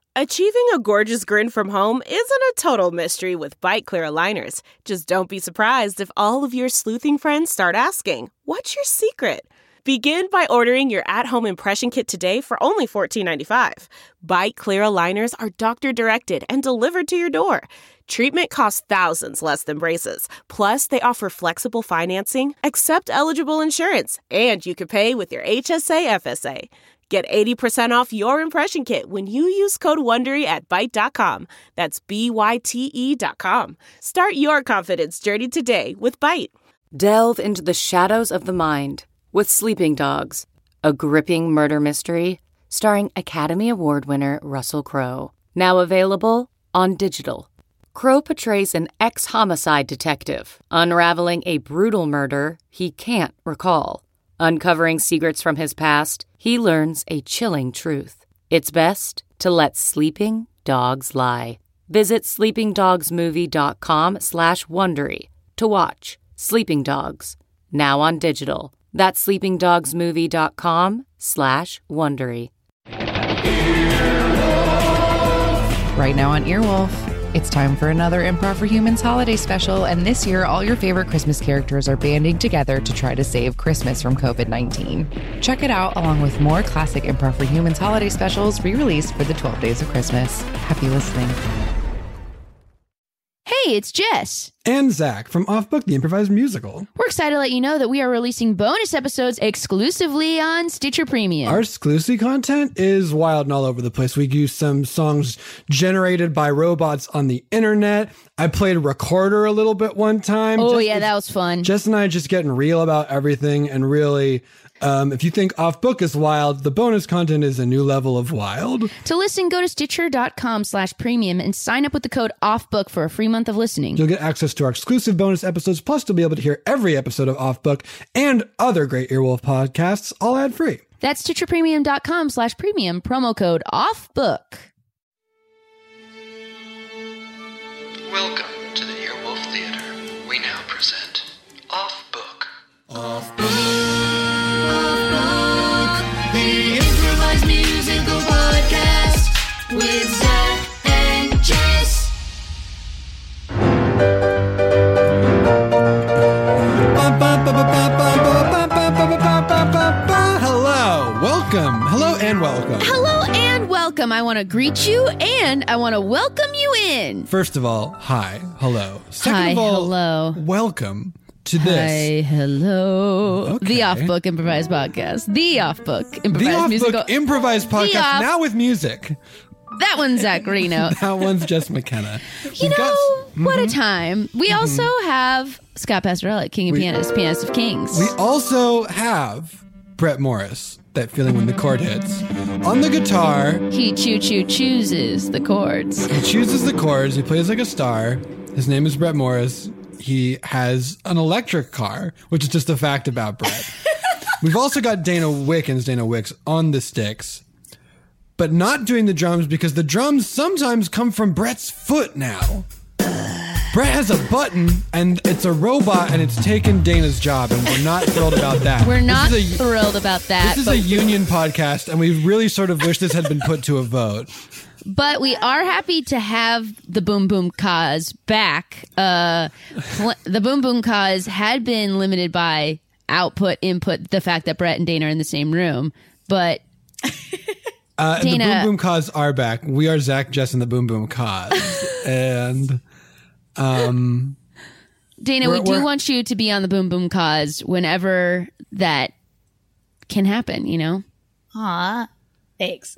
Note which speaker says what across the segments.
Speaker 1: Achieving a gorgeous grin from home isn't a total mystery with Byte Clear aligners. Just don't be surprised if all of your sleuthing friends start asking, "What's your secret?" Begin by ordering your at-home impression kit today for only $14.95. Byte Clear aligners are doctor-directed and delivered to your door. Treatment costs thousands less than braces. Plus, they offer flexible financing, accept eligible insurance, and you can pay with your HSA FSA. Get 80% off your impression kit when you use code WONDERY at Byte.com. That's BYTE.com. Start your confidence journey today with Byte.
Speaker 2: Delve into the shadows of the mind with Sleeping Dogs, a gripping murder mystery starring Academy Award winner Russell Crowe. Now available on digital. Crowe portrays an ex-homicide detective unraveling a brutal murder he can't recall. Uncovering secrets from his past, he learns a chilling truth. It's best to let sleeping dogs lie. Visit sleepingdogsmovie.com/Wondery to watch Sleeping Dogs, now on digital. That's sleepingdogsmovie.com/Wondery.
Speaker 3: Right now on Earwolf, it's time for another Improv for Humans holiday special, and this year all your favorite Christmas characters are banding together to try to save Christmas from COVID-19. Check it out along with more classic Improv for Humans holiday specials re-released for the 12 Days of Christmas. Happy listening.
Speaker 4: Hey, it's Jess.
Speaker 5: And Zach from Off Book, the improvised musical.
Speaker 4: We're excited to let you know that we are releasing bonus episodes exclusively on Stitcher Premium.
Speaker 5: Our exclusive content is wild and all over the place. We use some songs generated by robots on the internet. I played a recorder a little bit one time.
Speaker 4: That was fun.
Speaker 5: Jess and I just getting real about everything, and really, if you think Off Book is wild, the bonus content is a new level of wild.
Speaker 4: To listen, go to Stitcher.com/premium and sign up with the code OFFBOOK for a free month of listening.
Speaker 5: You'll get access to our exclusive bonus episodes, plus you'll be able to hear every episode of Off Book and other great Earwolf podcasts, all ad-free.
Speaker 4: That's StitcherPremium.com/premium, promo code OFFBOOK.
Speaker 6: Welcome to the Earwolf Theater. We now present Off Book.
Speaker 7: Off Book. The improvised musical podcast with Zach and Jess.
Speaker 5: Hello and welcome.
Speaker 4: Hello and welcome. I want to greet you and I want to welcome you in.
Speaker 5: First of all, hi, hello. Second
Speaker 4: Hi,
Speaker 5: of all,
Speaker 4: hello.
Speaker 5: welcome to this.
Speaker 4: Hi, hello.
Speaker 5: Okay.
Speaker 4: The Off Book Improvised Podcast. The Off Book Improvised
Speaker 5: The Off
Speaker 4: Musical.
Speaker 5: Book improvised podcast,
Speaker 4: Off-
Speaker 5: now with music.
Speaker 4: That one's Zach Reno.
Speaker 5: That one's Jess McKenna.
Speaker 4: What a time. We also have Scott Pastorella, King of Pianists, Pianist of Kings.
Speaker 5: We also have Brett Morris, that feeling when the chord hits. On the guitar,
Speaker 4: He chooses the chords.
Speaker 5: he chooses the chords, he plays like a star. His name is Brett Morris. He has an electric car, which is just a fact about Brett. We've also got Dana Wicks on the sticks, but not doing the drums because the drums sometimes come from Brett's foot now. Brett has a button, and it's a robot, and it's taken Dana's job, and we're not thrilled about that.
Speaker 4: We're not thrilled about that.
Speaker 5: This is a union podcast, and we really sort of wish this had been put to a vote.
Speaker 4: But we are happy to have the Boom Boom Cause back. The Boom Boom Cause had been limited by input, the fact that Brett and Dana are in the same room. But
Speaker 5: The Boom Boom Cause are back. We are Zach, Jess, and the Boom Boom Cause. And
Speaker 4: Dana, we do want you to be on the Boom Boom Cause whenever that can happen, you know?
Speaker 8: Aw, thanks.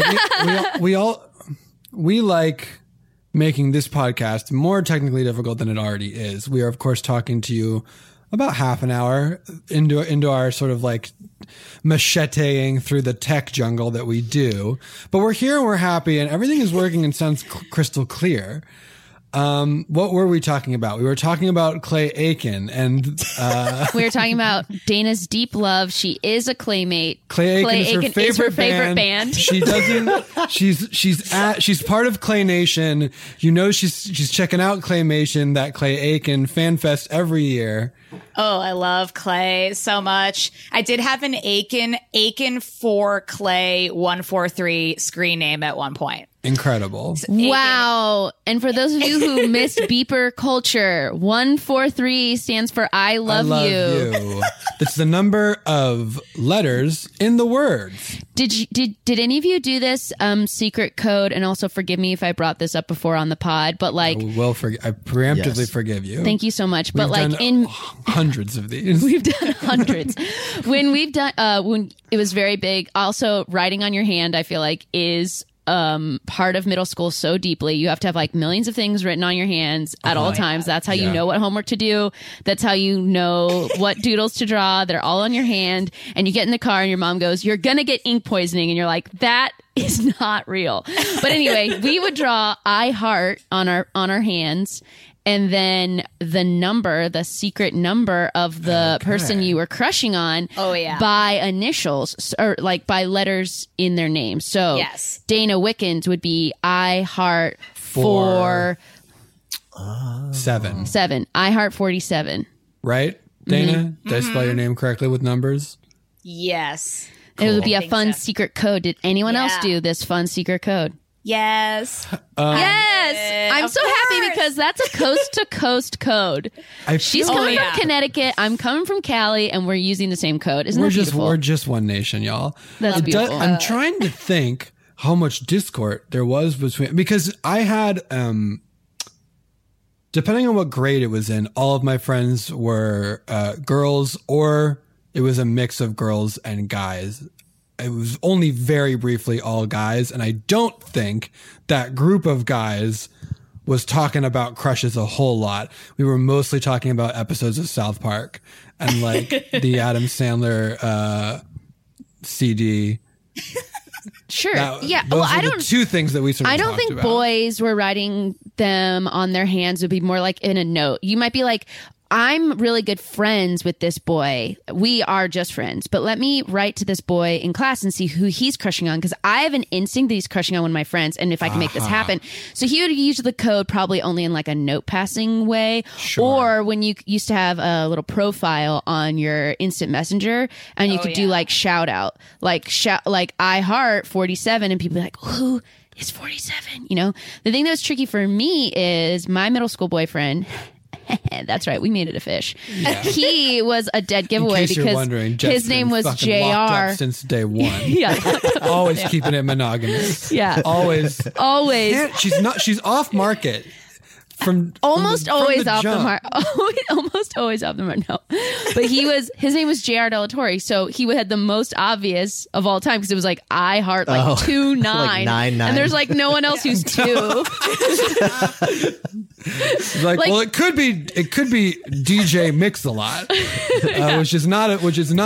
Speaker 5: we like making this podcast more technically difficult than it already is. We are, of course, talking to you about half an hour into our sort of like macheteing through the tech jungle that we do. But we're here and we're happy and everything is working and sounds crystal clear. What were we talking about? We were talking about Clay Aiken and
Speaker 4: we were talking about Dana's deep love. She is a Claymate.
Speaker 5: Clay Aiken is her favorite band. She doesn't. She's part of Clay Nation. You know, she's checking out Claymation, that Clay Aiken fan fest every year.
Speaker 8: Oh, I love Clay so much. I did have an Aiken for Clay 143 screen name at one point.
Speaker 5: Incredible.
Speaker 4: Wow. And for those of you who missed beeper culture, 143 stands for I love you.
Speaker 5: It's the number of letters in the words.
Speaker 4: Did any of you do this secret code? And also forgive me if I brought this up before on the pod, but like
Speaker 5: I preemptively forgive you.
Speaker 4: Thank you so much. But
Speaker 5: We've
Speaker 4: like
Speaker 5: done hundreds of these.
Speaker 4: We've done hundreds. When it was very big. Also, writing on your hand, I feel like is part of middle school so deeply. You have to have like millions of things written on your hands at all times. That's how you know what homework to do. That's how you know what doodles to draw. They're all on your hand. And you get in the car and your mom goes, "You're gonna get ink poisoning," and you're like, "That is not real." But anyway, we would draw I heart on our hands. And then the secret number of the person you were crushing on by initials or like by letters in their name. So Dana Wickens would be I heart 47. I heart 47.
Speaker 5: Right? Dana, did I spell your name correctly with numbers?
Speaker 8: Yes.
Speaker 4: It would be a fun secret code. Did anyone else do this fun secret code?
Speaker 8: Yes.
Speaker 4: Yes. I'm so happy because that's a coast to coast code. She's coming from Connecticut. I'm coming from Cali, and we're using the same code. Isn't that beautiful?
Speaker 5: We're just one nation, y'all.
Speaker 4: That's beautiful.
Speaker 5: I'm trying to think how much discord there was between, because I had, depending on what grade it was in, all of my friends were girls, or it was a mix of girls and guys. It was only very briefly all guys, and I don't think that group of guys was talking about crushes a whole lot. We were mostly talking about episodes of South Park and like the Adam Sandler CD.
Speaker 4: Sure.
Speaker 5: Those are the two things that we sort of
Speaker 4: I don't think
Speaker 5: about.
Speaker 4: Boys were writing them on their hands. Would be more like in a note. You might be like, I'm really good friends with this boy. We are just friends. But let me write to this boy in class and see who he's crushing on, because I have an instinct that he's crushing on one of my friends, and if I can make this happen. So he would use the code probably only in like a note passing way. Or when you used to have a little profile on your instant messenger and you could do like shout out, like I heart 47, and people be like, who is 47? You know, the thing that was tricky for me is my middle school boyfriend. That's right. We made it a fish. Yeah. He was a dead giveaway
Speaker 5: in case
Speaker 4: because
Speaker 5: you're wondering,
Speaker 4: his name was
Speaker 5: locked up
Speaker 4: JR.
Speaker 5: since day one.
Speaker 4: Yeah.
Speaker 5: Always keeping it monogamous.
Speaker 4: Yeah.
Speaker 5: Always. She's off market.
Speaker 4: Almost always off the mark. Almost always off the mark. No, but his name was JR Delatorre, so he had the most obvious of all time because it was like I heart 2-9,
Speaker 9: like 9-9.
Speaker 4: and there's like no one else who's 2.
Speaker 5: Well, it could be DJ Mix-a-Lot, which is not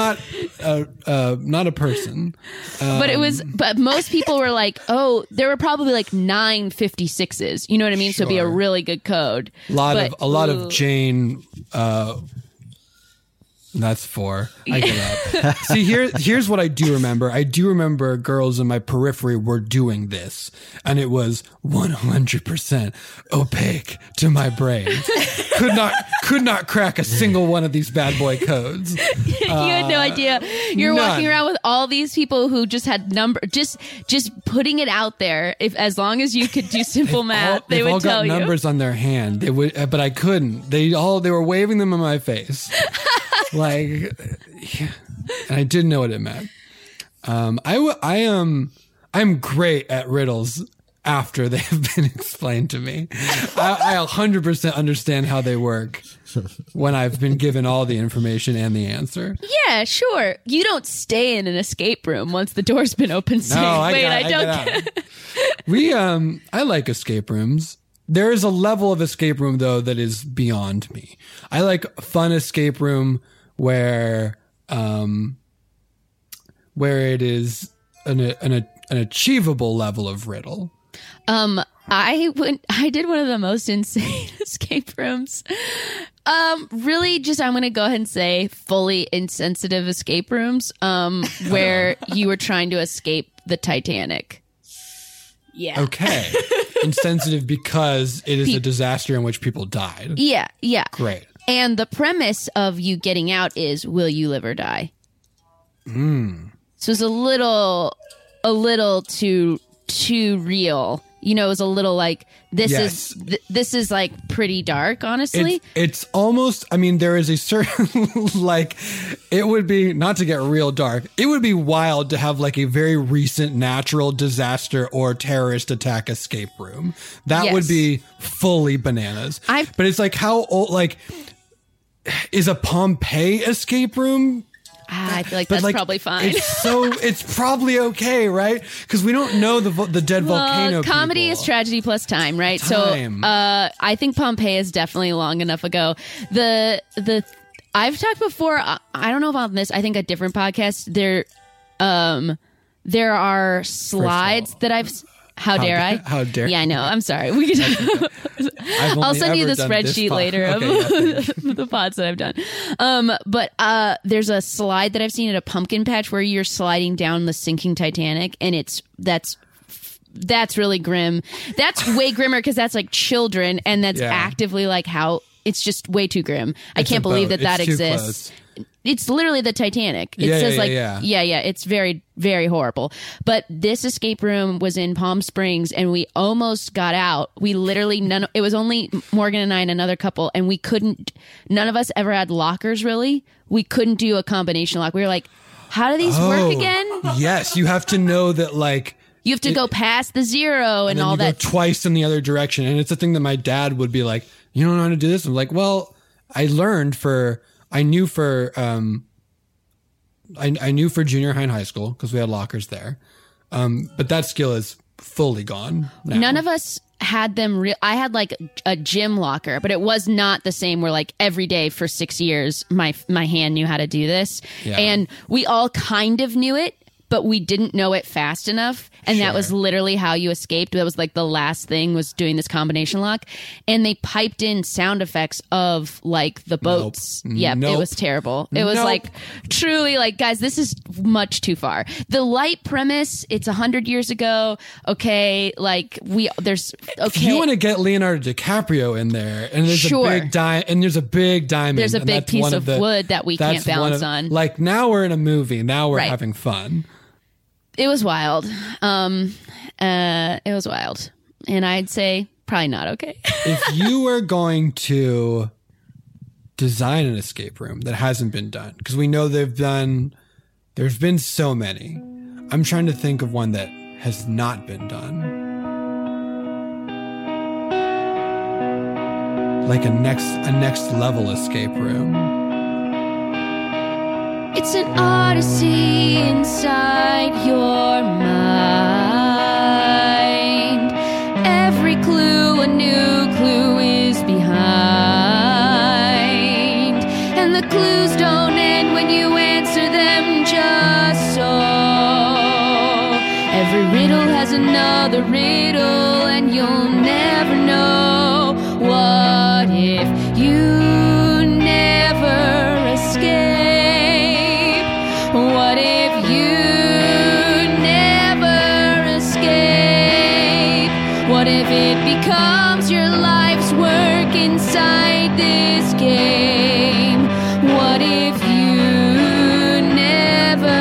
Speaker 5: a person.
Speaker 4: But most people were like, oh, there were probably like 9 56s. You know what I mean? So it'd be a really good code.
Speaker 5: A lot of Jane. That's 4. I get up. See, here's what I do remember. I do remember girls in my periphery were doing this, and it was 100% opaque to my brain. Could not crack a single one of these bad boy codes.
Speaker 4: You had no idea. You're walking around with all these people who just had just putting it out there. As long as you could do simple math, they would tell you.
Speaker 5: They've all got numbers on their hand. They would, but I couldn't. They were waving them in my face. And I didn't know what it meant. I'm great at riddles after they have been explained to me. I 100% understand how they work when I've been given all the information and the answer.
Speaker 4: Yeah, sure. You don't stay in an escape room once the door's been opened.
Speaker 5: No, I like escape rooms. There is a level of escape room though that is beyond me. I like a fun escape room where it is an achievable level of riddle.
Speaker 4: I did one of the most insane escape rooms. Really just, I'm going to go ahead and say fully insensitive escape rooms, where you were trying to escape the Titanic. Yeah.
Speaker 5: Okay. Insensitive because it is a disaster in which people died.
Speaker 4: Yeah. Yeah.
Speaker 5: Great.
Speaker 4: And the premise of you getting out is, will you live or die? So it's a little too too real. You know, it was a little like this
Speaker 5: Yes.
Speaker 4: this is like pretty dark, honestly.
Speaker 5: It's almost, I mean, there is a certain, like, it would be, not to get real dark, it would be wild to have like a very recent natural disaster or terrorist attack escape room. That
Speaker 4: Yes.
Speaker 5: would be fully bananas. But it's like, how old, like, is a Pompeii escape room?
Speaker 4: I feel like
Speaker 5: But,
Speaker 4: that's
Speaker 5: like,
Speaker 4: probably fine.
Speaker 5: It's probably okay, right? Because we don't know the dead volcano.
Speaker 4: Comedy
Speaker 5: people.
Speaker 4: is tragedy plus time, right?
Speaker 5: Time.
Speaker 4: So I think Pompeii is definitely long enough ago. I've talked before. I don't know about this. I think a different podcast. There are slides that I've. How dare I?
Speaker 5: How dare?
Speaker 4: Yeah, I know. I'm sorry. We could. I'll send you the spreadsheet later of the pods that I've done. But there's a slide that I've seen at a pumpkin patch where you're sliding down the sinking Titanic, and that's really grim. That's way grimmer because that's like children, and that's actively like how it's just way too grim. I can't believe that
Speaker 5: It's too
Speaker 4: exists.
Speaker 5: close.
Speaker 4: It's literally the Titanic. It says it's very, very horrible. But this escape room was in Palm Springs, and we almost got out. We literally it was only Morgan and I and another couple, and we couldn't. None of us ever had lockers. Really, we couldn't do a combination lock. We were like, "How do these work again?"
Speaker 5: Yes, you have to know that, like.
Speaker 4: You have to go past the zero and all
Speaker 5: you
Speaker 4: that.
Speaker 5: go twice in the other direction, and it's a thing that my dad would be like, "You don't know how to do this." I'm like, "Well, I knew for junior high and high school because we had lockers there, but that skill is fully gone now.
Speaker 4: None of us had them. I had like a gym locker, but it was not the same. Where like every day for 6 years, my hand knew how to do this, and we all kind of knew it, but we didn't know it fast enough. And that was literally how you escaped. That was like the last thing, was doing this combination lock. And they piped in sound effects of like the boats. Yep, it was terrible. It was like truly like, guys, this is much too far. The light premise, it's 100 years ago. Okay, like
Speaker 5: If you want to get Leonardo DiCaprio in there, and there's a big diamond.
Speaker 4: There's a
Speaker 5: and
Speaker 4: big
Speaker 5: that's
Speaker 4: piece
Speaker 5: one
Speaker 4: of
Speaker 5: the,
Speaker 4: wood that we can't balance on.
Speaker 5: Like, now we're in a movie. Now we're
Speaker 4: Right.
Speaker 5: having fun.
Speaker 4: It was wild. It was wild. And I'd say probably not okay.
Speaker 5: If you were going to design an escape room that hasn't been done, because we know there's been so many. I'm trying to think of one that has not been done. Like a next level escape room.
Speaker 4: It's an odyssey inside your mind. Every clue, a new clue is behind. And the clues don't end when you answer them just so. Every riddle has another riddle, and you'll never know. What if you never escape? What if you never escape? What if it becomes your life's work inside this game? What if you never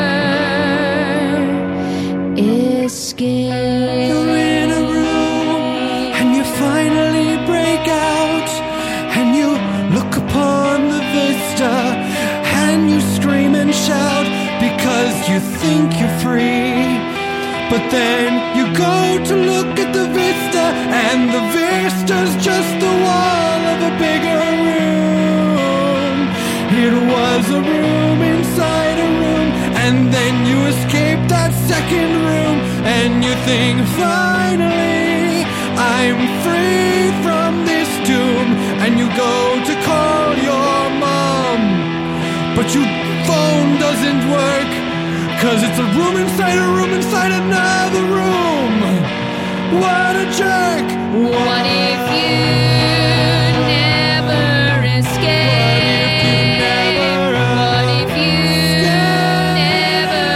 Speaker 4: escape?
Speaker 5: You're in a room and you finally break out, and you look upon the vista and you scream and shout because you think you're free. But then you go to look at the vista, and the vista's just the wall of a bigger room. It was a room inside a room, and then you escape that second room, and you think, finally, I'm free from this doom. And you go to call your mom, but your phone doesn't work, 'cause it's a room inside another room. What a jerk!
Speaker 4: What if you never escape? What if you never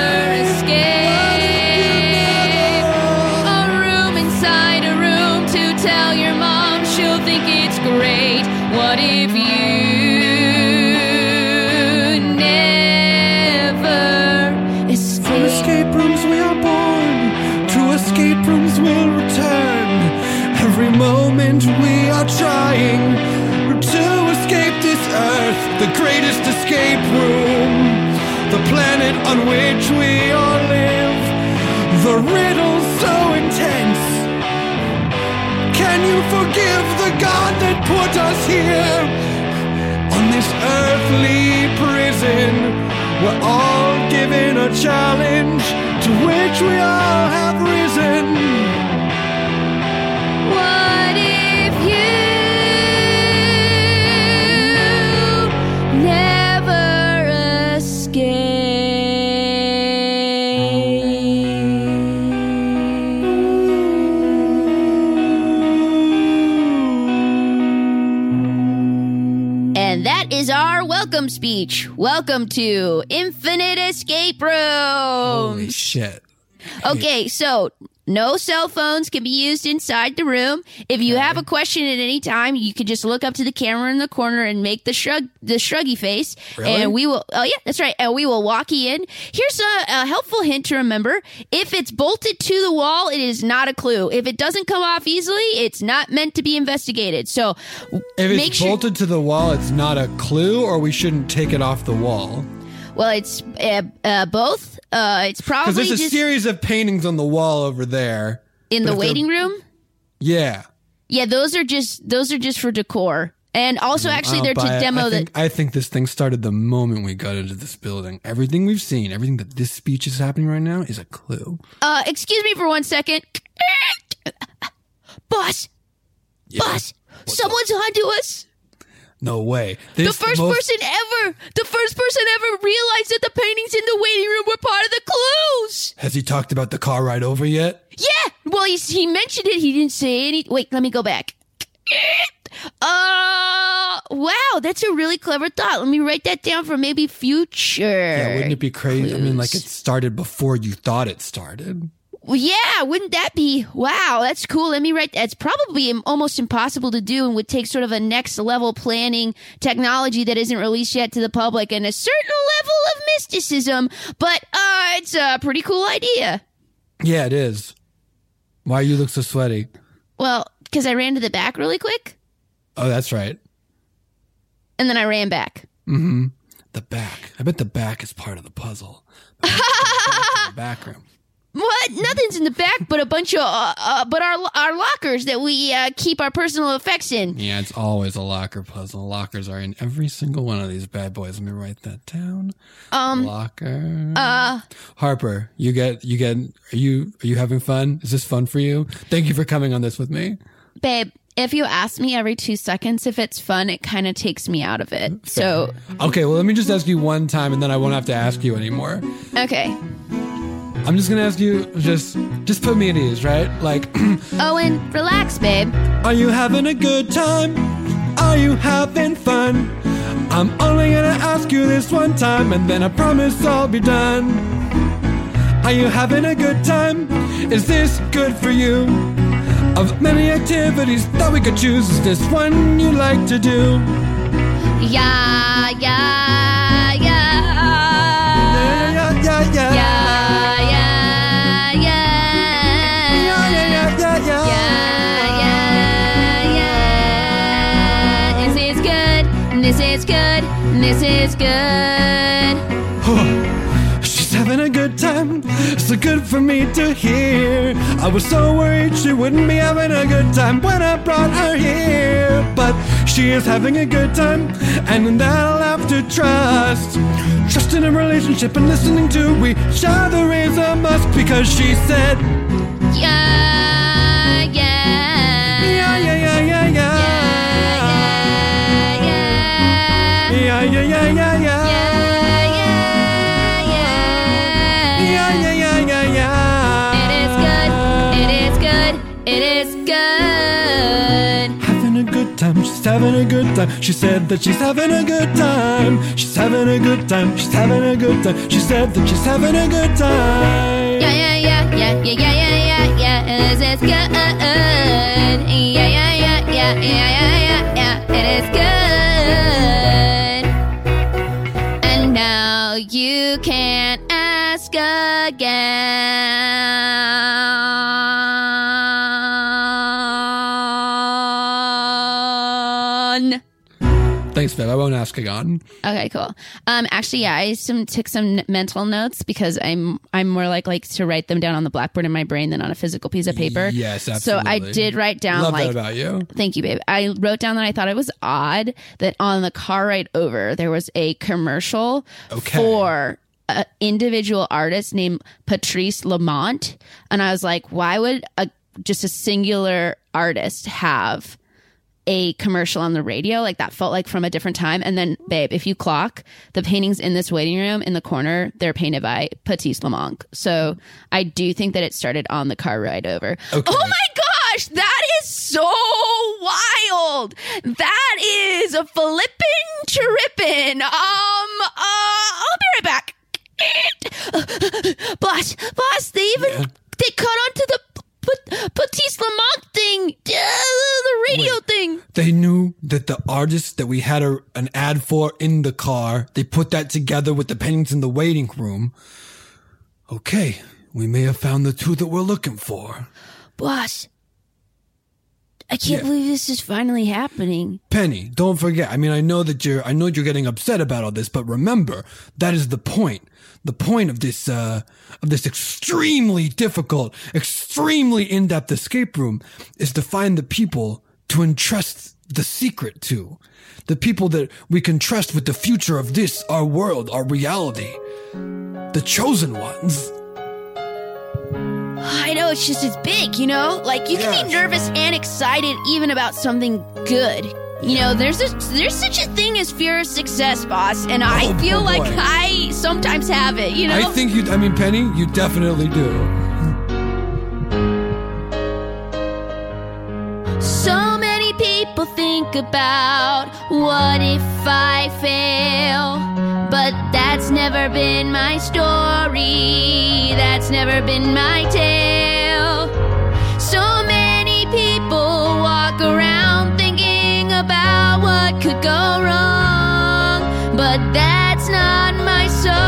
Speaker 4: escape? A room inside a room to tell your mom, she'll think it's great. What if you never escape?
Speaker 5: From escape rooms we are born, to escape Every moment we are trying to escape this earth, the greatest escape room, the planet on which we all live, the riddle so intense. Can you forgive the God that put us here on this earthly prison? We're all given a challenge to which we all have risen.
Speaker 4: What if you never escape? And that is our welcome speech. Welcome to Infinite Escape Rooms.
Speaker 5: Holy shit.
Speaker 4: Okay, so no cell phones can be used inside the room. If you have a question at any time, you can just look up to the camera in the corner and make the shruggy face.
Speaker 5: Really?
Speaker 4: And we will, oh yeah, that's right. And we will walk you in. Here's a helpful hint to remember. If it's bolted to the wall, it is not a clue. If it doesn't come off easily, it's not meant to be investigated. So
Speaker 5: If
Speaker 4: make
Speaker 5: it's
Speaker 4: sure.
Speaker 5: bolted to the wall, it's not a clue, or we shouldn't take it off the wall?
Speaker 4: Well, it's both. It's
Speaker 5: Because
Speaker 4: probably
Speaker 5: there's a
Speaker 4: just
Speaker 5: series of paintings on the wall over there.
Speaker 4: in the
Speaker 5: but if they're-
Speaker 4: waiting room.
Speaker 5: Yeah.
Speaker 4: Yeah, those are just for decor. And also, actually, they're to
Speaker 5: But
Speaker 4: demo
Speaker 5: I think this thing started the moment we got into this building. Everything we've seen, everything that this speech is happening right now is a clue.
Speaker 4: Excuse me for 1 second. Boss!
Speaker 5: Yeah.
Speaker 4: Boss! Someone's onto us!
Speaker 5: No way.
Speaker 4: The
Speaker 5: This
Speaker 4: first person ever realized that the paintings in the waiting room were part of the clues!
Speaker 5: Has he talked about the car ride over yet?
Speaker 4: Yeah! Well, he mentioned it. He didn't say any. Wait, let me go back. Wow, that's a really clever thought. Let me write that down for maybe future.
Speaker 5: Yeah, wouldn't it be crazy? I mean, like it
Speaker 4: clues.
Speaker 5: started before you thought it started.
Speaker 4: Well, yeah, wouldn't that be? Wow, that's cool. Let me write. That's probably almost impossible to do and would take sort of a next level planning technology that isn't released yet to the public and a certain level of mysticism. But it's a pretty cool idea.
Speaker 5: Yeah, it is. Why you look so sweaty?
Speaker 4: Well, because I ran to the back really quick
Speaker 5: Oh, that's right.
Speaker 4: and then I ran back.
Speaker 5: The back. I bet the back is part of the puzzle. The back room.
Speaker 4: What? Nothing's in the back but a bunch of but our lockers that we keep our personal effects in.
Speaker 5: Yeah, it's always a locker puzzle. Lockers are in every single one of these bad boys. Let me write that down. Locker. Harper, are you having fun? Is this fun for you? Thank you for coming on this with me.
Speaker 4: Babe, if you ask me every 2 seconds if it's fun, it kind of takes me out of it. So,
Speaker 5: Okay, well, let me just ask you one time and then I won't have to ask you anymore.
Speaker 4: okay.
Speaker 5: I'm just gonna ask you, just put me at ease, right? Like,
Speaker 4: Owen, relax, babe.
Speaker 5: are you having a good time? Are you having fun? I'm only gonna ask you this one time and then I promise I'll be done. Are you having a good time? Is this good for you? Of many activities that we could choose, is this one you like to do?
Speaker 4: Yeah, yeah, yeah.
Speaker 5: Yeah, yeah, yeah.
Speaker 4: Yeah, yeah, yeah.
Speaker 5: Yeah, yeah, yeah, yeah.
Speaker 4: Yeah, yeah, yeah. This is good. This is good. This is good.
Speaker 5: She's having a good time, so good for me to hear. I was so worried she wouldn't be having a good time when I brought her here. But she is having a good time, and in that I'll have to trust. Trust in a relationship and listening to each other is a must, because she said,
Speaker 4: Yeah, yeah.
Speaker 5: yeah, yeah, yeah, yeah, yeah.
Speaker 4: Yeah, yeah, yeah.
Speaker 5: Yeah, yeah, yeah, yeah, yeah. Yeah, yeah, yeah, yeah, yeah.
Speaker 4: It is good. It is good. It is good.
Speaker 5: Having a good time, she's having a good time. She said that she's having a good time. She's having a good time, she's having a good time. She said that she's having a good time.
Speaker 4: Yeah, yeah, yeah, yeah, yeah, yeah, yeah, yeah, yeah. It is good. Yeah, yeah, yeah, yeah, yeah, yeah, yeah. It is good. And now you can't ask again. None.
Speaker 5: Thanks, babe. I won't ask again.
Speaker 4: Okay, cool. Actually, yeah, I took some mental notes because I'm more like to write them down on the blackboard in my brain than on a physical piece of paper.
Speaker 5: Yes, absolutely.
Speaker 4: So I did write down
Speaker 5: Love that about you.
Speaker 4: Thank you, babe. I wrote down that I thought it was odd that on the car ride over there was a commercial for an individual artist named Patrice Lamont, and I was like, why would just a singular artist have a commercial on the radio? Like, that felt like from a different time. And then, babe, if you clock the paintings in this waiting room in the corner, they're painted by Patrice Lamont. So I do think that it started on the car ride over.
Speaker 5: Okay.
Speaker 4: Oh my gosh, that is so wild. That is a flippin' trippin'. I'll be right back. Boss, they cut onto the Patrice Lamont thing, the radio thing.
Speaker 5: They knew that the artist that we had an ad for in the car, they put that together with the paintings in the waiting room. Okay, we may have found the two that we're looking for.
Speaker 4: Boss, I can't believe this is finally happening.
Speaker 5: Penny, don't forget. I mean, I know you're getting upset about all this, but remember, that is the point. The point of this extremely difficult, extremely in-depth escape room is to find the people to entrust the secret to. The people that we can trust with the future of this, our world, our reality. The chosen ones.
Speaker 4: I know, it's just, it's big, you know? Like, you can be nervous and excited even about something good. You know, there's such a thing as fear of success, boss, and I feel like I sometimes have it, you know?
Speaker 5: I think Penny, you definitely do.
Speaker 4: So many people think about what if I fail, but that's never been my story, that's never been my tale. So many people walk around thinking about what could go wrong, but that's not my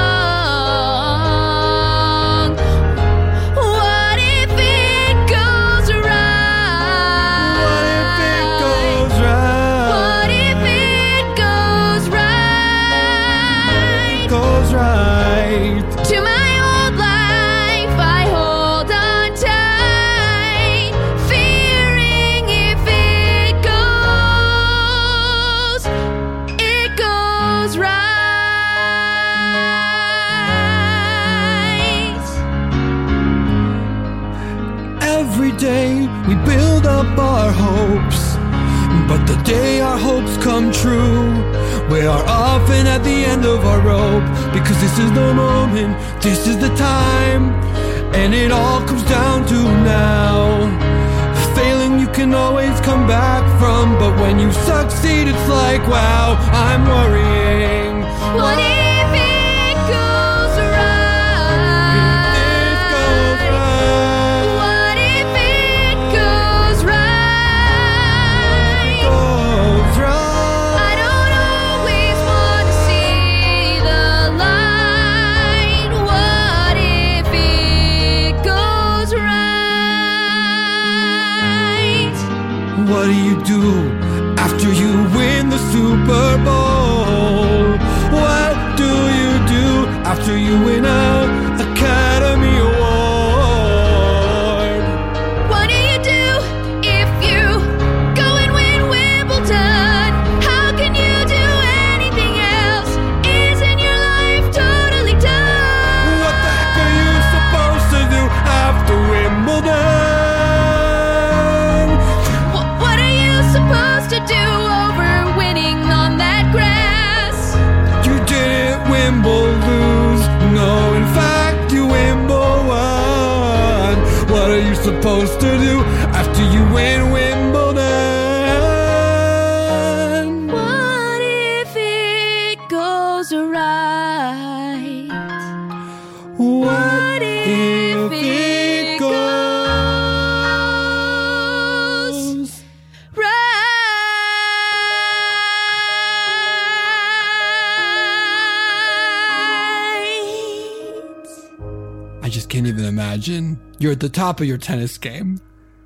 Speaker 4: song. What if it goes right?
Speaker 5: What if it goes right?
Speaker 4: What if it goes right?
Speaker 5: Goes right.
Speaker 4: To my old life I hold on tight, fearing if it goes right.
Speaker 5: Every day we build up our hopes, but the day our hopes come true, we are often at the end of our rope, because this is the moment, this is the time, and it all comes down to now. Failing you can always come back from, but when you succeed it's like, wow, I'm worrying.
Speaker 4: What if it goes right?
Speaker 5: This goes right.
Speaker 4: What if it goes right?
Speaker 5: Goes right.
Speaker 4: I don't always want to see the light. What if it goes right?
Speaker 5: What do you do after you win the Super Bowl? What do you do after you win an Academy Award?
Speaker 4: What do you do if you go and win Wimbledon? How can you do anything else? Isn't your life totally done?
Speaker 5: What the heck are you supposed to do after Wimbledon?
Speaker 4: What are you supposed to do over winning on that grass?
Speaker 5: You didn't Wimble lose. No, in fact, you Wimble won. What are you supposed to do after you win Wimbledon?
Speaker 4: What if it goes right?
Speaker 5: What if it goes
Speaker 4: right?
Speaker 5: I just can't even imagine. You're at the top of your tennis game.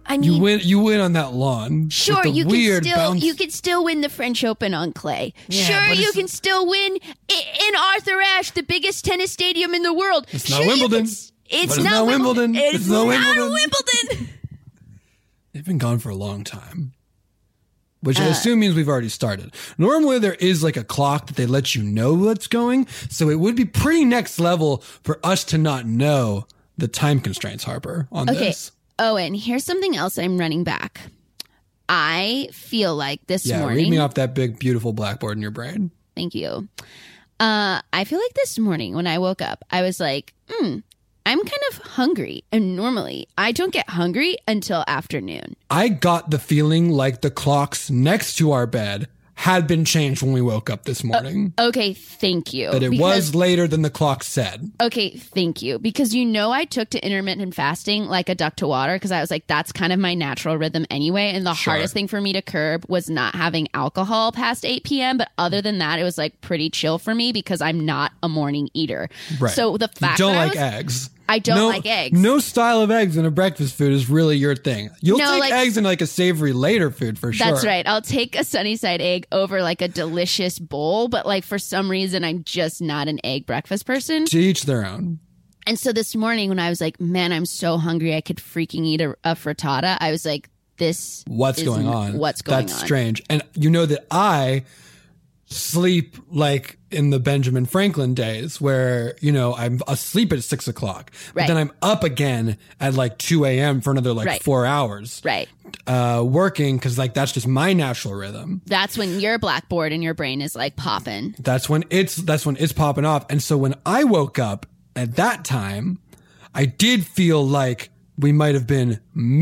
Speaker 4: I mean,
Speaker 5: You win on that lawn.
Speaker 4: sure,
Speaker 5: with the
Speaker 4: you
Speaker 5: weird
Speaker 4: can still
Speaker 5: bounce.
Speaker 4: you can still win the French Open on clay.
Speaker 5: Yeah,
Speaker 4: Sure,
Speaker 5: but
Speaker 4: you
Speaker 5: it's-
Speaker 4: can still win in Arthur Ashe, the biggest tennis stadium in the world.
Speaker 5: It's not
Speaker 4: Sure, you
Speaker 5: Wimbledon.
Speaker 4: can
Speaker 5: But it's not Wimbledon.
Speaker 4: It's
Speaker 5: It's not
Speaker 4: not
Speaker 5: Wimbledon.
Speaker 4: Wimbledon.
Speaker 5: They've been gone for a long time. Which I assume means we've already started. Normally there is like a clock that they let you know what's going. So it would be pretty next level for us to not know the time constraints, Harper, on
Speaker 4: Okay.
Speaker 5: this.
Speaker 4: Oh, and here's something else I'm running back. I feel like this
Speaker 5: Yeah,
Speaker 4: morning.
Speaker 5: read me off that big, beautiful blackboard in your brain.
Speaker 4: Thank you. I feel like this morning when I woke up, I was like, I'm kind of hungry. And normally I don't get hungry until afternoon.
Speaker 5: I got the feeling like the clocks next to our bed had been changed when we woke up this morning.
Speaker 4: Okay, thank you.
Speaker 5: That it was later than the clock said.
Speaker 4: Okay, thank you. Because I took to intermittent fasting like a duck to water because I was like, that's kind of my natural rhythm anyway. And the hardest thing for me to curb was not having alcohol past 8 p.m. But other than that, it was like pretty chill for me because I'm not a morning eater.
Speaker 5: Right.
Speaker 4: So the fact
Speaker 5: you don't
Speaker 4: that
Speaker 5: like eggs.
Speaker 4: I don't like eggs.
Speaker 5: No style of eggs in a breakfast food is really your thing. You'll
Speaker 4: No,
Speaker 5: take
Speaker 4: like-
Speaker 5: eggs in like a savory later food for sure.
Speaker 4: That's right. I'll take a sunny side egg over like a delicious bowl, but like for some reason I'm just not an egg breakfast person.
Speaker 5: To each their own.
Speaker 4: And so this morning when I was like, man, I'm so hungry I could freaking eat a frittata, I was like,
Speaker 5: What's going on?
Speaker 4: What's going on?
Speaker 5: That's strange. And you know that I sleep like in the Benjamin Franklin days where, I'm asleep at 6 o'clock, but
Speaker 4: Right.
Speaker 5: then I'm up again at like 2 a.m. for another like
Speaker 4: Right.
Speaker 5: 4 hours.
Speaker 4: Right.
Speaker 5: Working because like that's just my natural rhythm.
Speaker 4: That's when your blackboard in your brain is like popping.
Speaker 5: That's when it's popping off. And so when I woke up at that time, I did feel like we might have been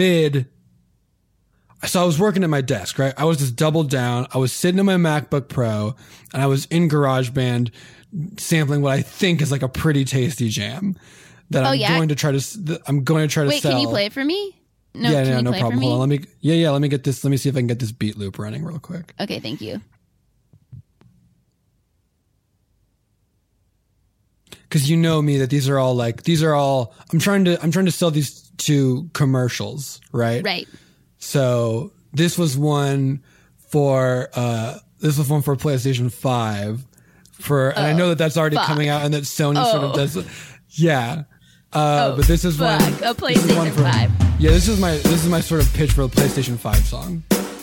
Speaker 5: So I was working at my desk, right? I was just doubled down. I was sitting in my MacBook Pro and I was in GarageBand sampling what I think is like a pretty tasty jam that I'm going to try to sell.
Speaker 4: Wait, can you play it for me? No,
Speaker 5: yeah,
Speaker 4: can you
Speaker 5: no
Speaker 4: play
Speaker 5: problem.
Speaker 4: For me?
Speaker 5: Hold on. Let me get this. Let me see if I can get this beat loop running real quick.
Speaker 4: Okay, thank you.
Speaker 5: Because you know me that these are all I'm trying to sell these to commercials, right?
Speaker 4: Right.
Speaker 5: So this was one for PlayStation 5 and I know that that's already coming out and that Sony sort of does. Yeah. But this is one.
Speaker 4: A PlayStation 5.
Speaker 5: Yeah, this is my sort of pitch for a PlayStation 5 song.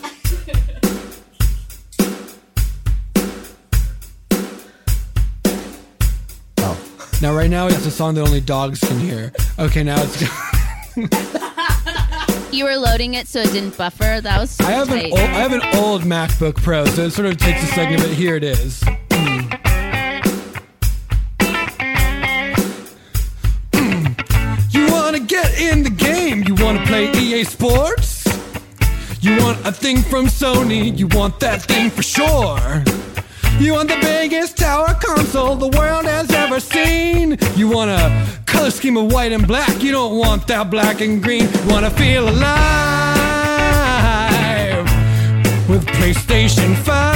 Speaker 5: Now, right now, it's a song that only dogs can hear. Okay, now it's.
Speaker 4: You were loading it so it didn't buffer. That was so
Speaker 5: I have
Speaker 4: tight.
Speaker 5: an old MacBook Pro, so it sort of takes a second, but here it is. You want to get in the game? You want to play EA Sports? You want a thing from Sony? You want that thing for sure. You want the biggest tower console the world has ever seen. You want a color scheme of white and black. You don't want that black and green. You want to feel alive with PlayStation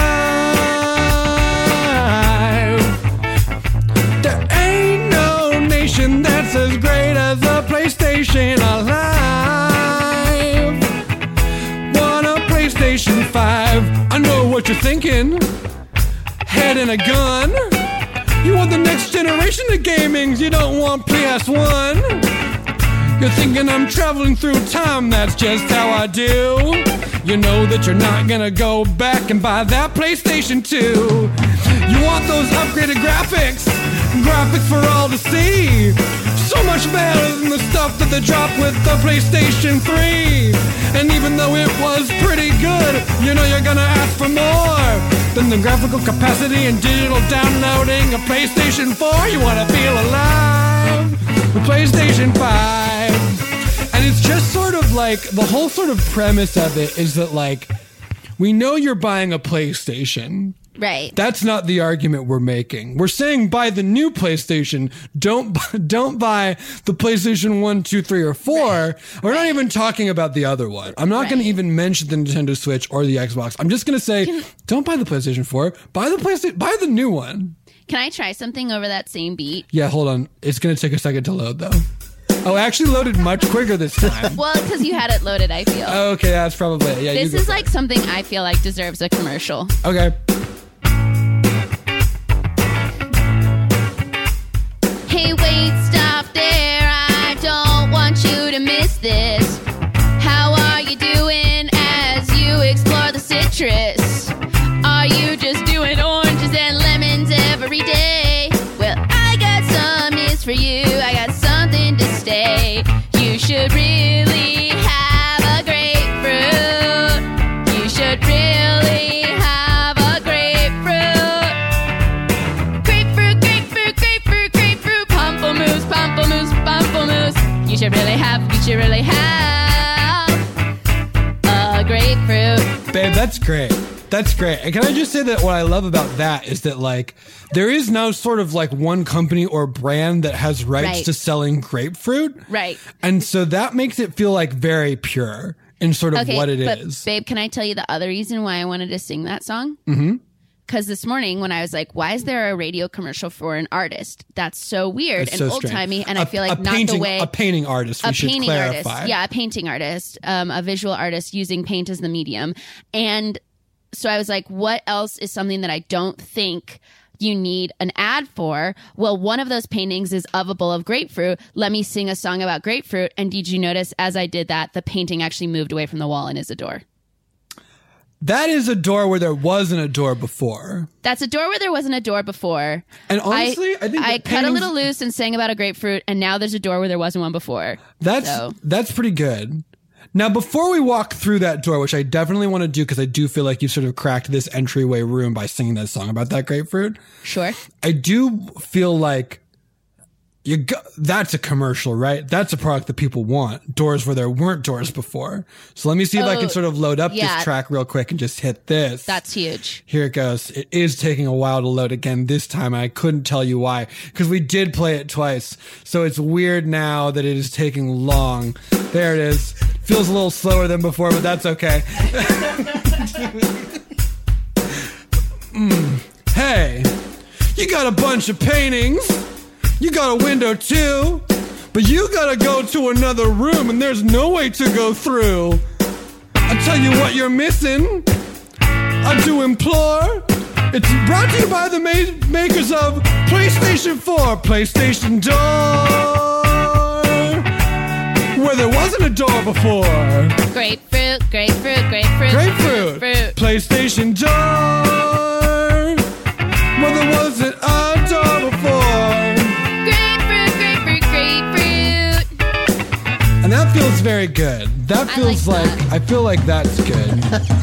Speaker 5: 5. There ain't no nation that's as great as a PlayStation alive. Want a PlayStation 5? I know what you're thinking. Head and a gun. You want the next generation of gamings. You don't want PS1. You're thinking I'm traveling through time. That's just how I do. You know that you're not gonna go back and buy that PlayStation 2. You want those upgraded graphics for all to see. So much better than the stuff that they dropped with the PlayStation 3. And even though it was pretty good, you know you're gonna ask for more than the graphical capacity and digital downloading of PlayStation 4. You wanna feel alive with PlayStation 5. And it's just sort of like, the whole sort of premise of it is that like, we know you're buying a PlayStation.
Speaker 4: Right.
Speaker 5: That's not the argument we're making. We're saying buy the new PlayStation. Don't buy the PlayStation 1, 2, 3, or 4. Right. We're not even talking about the other one. I'm not going to even mention the Nintendo Switch or the Xbox. I'm just going to say, don't buy the PlayStation 4. Buy the new one.
Speaker 4: Can I try something over that same beat?
Speaker 5: Yeah, hold on. It's going to take a second to load, though. Oh, I actually loaded much quicker this time.
Speaker 4: Well, because you had it loaded, I feel.
Speaker 5: Okay, that's probably it. Yeah,
Speaker 4: This is like something I feel like deserves a commercial.
Speaker 5: Okay.
Speaker 4: Hey, wait, stop there. I don't want you to miss this. How are you doing as you explore the citrus? Are you just doing oranges and lemons every day? Well, I got some news for you. I got something to stay. You should really have a grapefruit. You should really have a grapefruit. Grapefruit, grapefruit, grapefruit, grapefruit. Pamplemousse, pamplemousse, pamplemousse. You should really have a grapefruit.
Speaker 5: Babe, that's great. That's great. And can I just say that what I love about that is that, like, there is now sort of like one company or brand that has rights
Speaker 4: Right.
Speaker 5: to selling grapefruit.
Speaker 4: Right.
Speaker 5: And so that makes it feel like very pure in sort of what it
Speaker 4: but
Speaker 5: is.
Speaker 4: Babe, can I tell you the other reason why I wanted to sing that song? Mm-hmm. Because this morning when I was like, why is there a radio commercial for an artist? That's so weird
Speaker 5: It's
Speaker 4: and
Speaker 5: so
Speaker 4: old-timey,
Speaker 5: strange.
Speaker 4: and I feel like not the way...
Speaker 5: A painting artist, we should clarify.
Speaker 4: Artist. Yeah, a painting artist, a visual artist using paint as the medium. And so I was like, what else is something that I don't think you need an ad for? Well, one of those paintings is of a bowl of grapefruit. Let me sing a song about grapefruit. And did you notice as I did that, the painting actually moved away from the wall and is a door?
Speaker 5: That is a door where there wasn't a door before.
Speaker 4: That's a door where there wasn't a door before.
Speaker 5: And honestly, I think
Speaker 4: I
Speaker 5: the
Speaker 4: cut a
Speaker 5: paintings-
Speaker 4: little loose and sang about a grapefruit, and now there's a door where there wasn't one before.
Speaker 5: That's pretty good. Now, before we walk through that door, which I definitely want to do because I do feel like you've sort of cracked this entryway room by singing that song about that grapefruit,
Speaker 4: Sure.
Speaker 5: I do feel like that's a commercial, right? That's a product that people want. Doors where there weren't doors before. So let me see if I can sort of load up
Speaker 4: yeah.
Speaker 5: this track real quick and just hit this.
Speaker 4: That's huge.
Speaker 5: Here it goes. It is taking a while to load again this time. I couldn't tell you why because we did play it twice. So it's weird now that it is taking long. There it is. Feels a little slower than before, but that's okay. Hey, you got a bunch of paintings. You got a window too. But you gotta go to another room and there's no way to go through. I tell you what you're missing. I do implore. It's brought to you by the makers of PlayStation 4, PlayStation Door, where there wasn't a door before.
Speaker 4: Grapefruit, grapefruit, grapefruit,
Speaker 5: Grapefruit, PlayStation Door, where there wasn't a door before.
Speaker 4: Grapefruit, grapefruit, grapefruit.
Speaker 5: And that feels very good. That feels
Speaker 4: like
Speaker 5: like, I feel like that's good.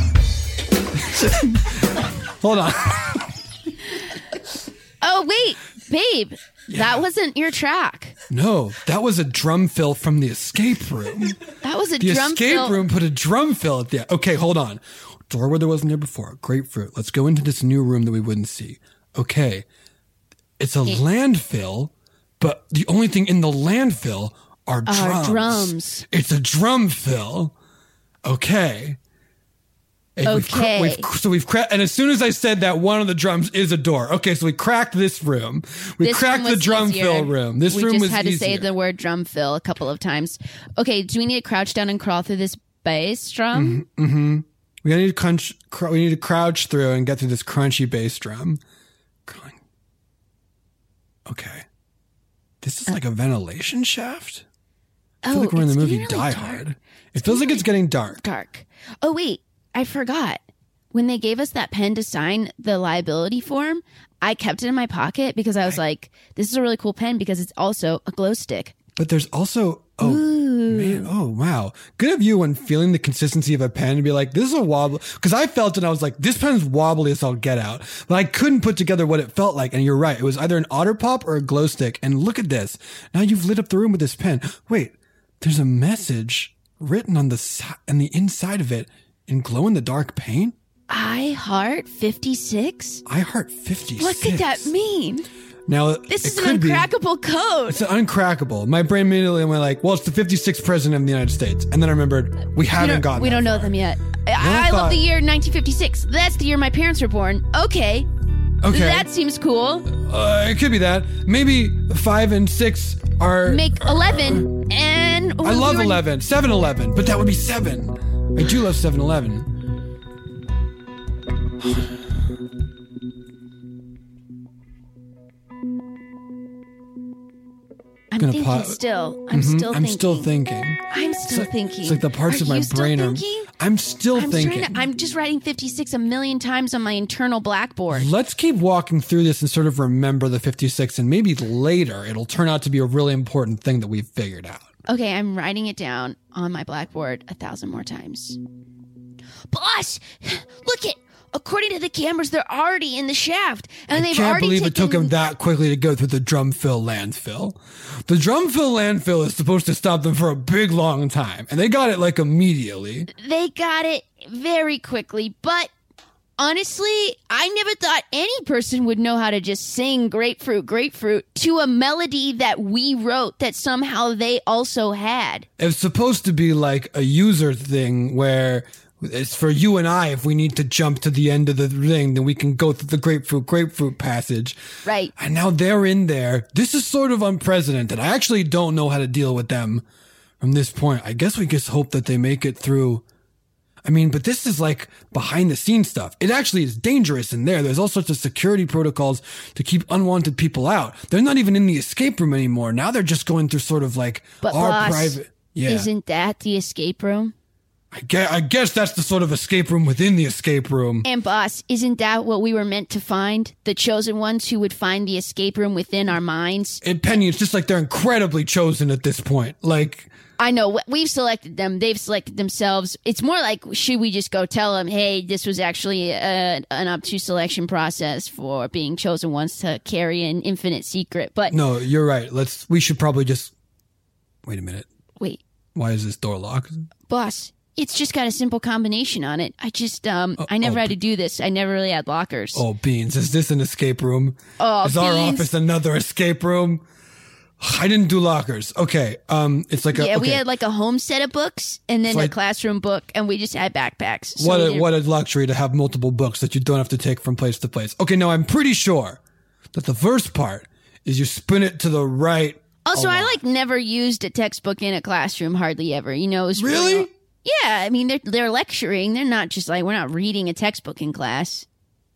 Speaker 5: Hold on.
Speaker 4: Oh, wait, babe. That wasn't your track.
Speaker 5: No, that was a drum fill from the escape room.
Speaker 4: That was a
Speaker 5: The
Speaker 4: drum
Speaker 5: escape
Speaker 4: fill.
Speaker 5: room put a drum fill at the end. Okay, hold on. Door where there wasn't there before. Grapefruit. Let's go into this new room that we wouldn't see. Okay. It's a landfill, but the only thing in the landfill are drums. It's a drum fill. Okay.
Speaker 4: Okay.
Speaker 5: We've cracked, and as soon as I said that, one of the drums is a door. Okay, so we cracked this room. We
Speaker 4: This
Speaker 5: cracked
Speaker 4: room
Speaker 5: the
Speaker 4: was
Speaker 5: drum
Speaker 4: easier.
Speaker 5: fill room. This room
Speaker 4: We
Speaker 5: was
Speaker 4: just had to
Speaker 5: easier.
Speaker 4: say the word drum fill a couple of times. Okay, do we need to crouch down and crawl through this bass drum?
Speaker 5: We need to crouch through and get through this crunchy bass drum. Okay. This is like a ventilation shaft? I feel like we're in the
Speaker 4: it's
Speaker 5: movie
Speaker 4: getting
Speaker 5: Die
Speaker 4: really
Speaker 5: Hard.
Speaker 4: dark.
Speaker 5: It feels like it's getting dark.
Speaker 4: Dark. Oh, wait, I forgot. When they gave us that pen to sign the liability form, I kept it in my pocket because I was like, this is a really cool pen because it's also a glow stick.
Speaker 5: But there's also, man, oh, wow. Good of you when feeling the consistency of a pen to be like, this is a wobble. Because I felt it and I was like, this pen's wobbly as I'll get out. But I couldn't put together what it felt like. And you're right. It was either an Otter Pop or a glow stick. And look at this. Now you've lit up the room with this pen. Wait, there's a message written on the inside of it in glow in the dark paint.
Speaker 4: I heart 56?
Speaker 5: I heart 56.
Speaker 4: What could that mean?
Speaker 5: Now,
Speaker 4: This
Speaker 5: it
Speaker 4: is an
Speaker 5: could be-
Speaker 4: uncrackable code.
Speaker 5: It's uncrackable. My brain immediately went like, well, it's the 56th president of the United States. And then I remembered, we haven't gotten
Speaker 4: We
Speaker 5: that
Speaker 4: don't know
Speaker 5: far.
Speaker 4: them yet.
Speaker 5: I
Speaker 4: I love
Speaker 5: thought-
Speaker 4: the year 1956. That's the year my parents were born. Okay.
Speaker 5: Okay.
Speaker 4: That seems cool.
Speaker 5: It could be that. Maybe 5 and 6 are...
Speaker 4: Make 11 and...
Speaker 5: I love 11. 7-Eleven, but that would be 7. I do love 7-Eleven.
Speaker 4: I'm thinking still. I'm still thinking.
Speaker 5: I'm still thinking.
Speaker 4: Thinking.
Speaker 5: It's like the parts of my brain are... I'm still thinking.
Speaker 4: I'm just writing 56 a million times on my internal blackboard.
Speaker 5: Let's keep walking through this and sort of remember the 56, and maybe later it'll turn out to be a really important thing that we've figured out.
Speaker 4: Okay, I'm writing it down on my blackboard 1,000 more times. Boss, look it. According to the cameras, they're already in the shaft. And
Speaker 5: I can't believe it took them that quickly to go through the Drumfill landfill. The Drumfill landfill is supposed to stop them for a big long time, and they got it like immediately.
Speaker 4: They got it very quickly, but honestly, I never thought any person would know how to just sing Grapefruit, Grapefruit to a melody that we wrote that somehow they also had.
Speaker 5: It's supposed to be like a user thing where... It's for you and I. If we need to jump to the end of the thing, then we can go through the grapefruit passage.
Speaker 4: Right.
Speaker 5: And now they're in there. This is sort of unprecedented. I actually don't know how to deal with them from this point. I guess we just hope that they make it through. I mean, but this is like behind the scenes stuff. It actually is dangerous in there. There's all sorts of security protocols to keep unwanted people out. They're not even in the escape room anymore. Now they're just going through sort of like
Speaker 4: but
Speaker 5: our
Speaker 4: boss,
Speaker 5: private. Yeah.
Speaker 4: Isn't that the escape room?
Speaker 5: I guess that's the sort of escape room within the escape room.
Speaker 4: And boss, isn't that what we were meant to find? The chosen ones who would find the escape room within our minds?
Speaker 5: And Penny, it's just like they're incredibly chosen at this point. Like,
Speaker 4: I know, we've selected them. They've selected themselves. It's more like, should we just go tell them, hey, this was actually an obtuse selection process for being chosen ones to carry an infinite secret. But
Speaker 5: no, you're right. We should probably just... Wait a minute.
Speaker 4: Wait.
Speaker 5: Why is this door locked?
Speaker 4: Boss, it's just got a simple combination on it. I just, I never had to do this. I never really had lockers.
Speaker 5: Oh, Beans, is this an escape room?
Speaker 4: Oh,
Speaker 5: is our office another escape room? I didn't do lockers. Okay, it's like
Speaker 4: we had like a home set of books and then a classroom book, and we just had backpacks. So
Speaker 5: what a luxury to have multiple books that you don't have to take from place to place. Okay, now I'm pretty sure that the first part is you spin it to the right.
Speaker 4: Also, I never used a textbook in a classroom, hardly ever. You know, it was
Speaker 5: really.
Speaker 4: Yeah, I mean, they're lecturing. They're not just like, we're not reading a textbook in class.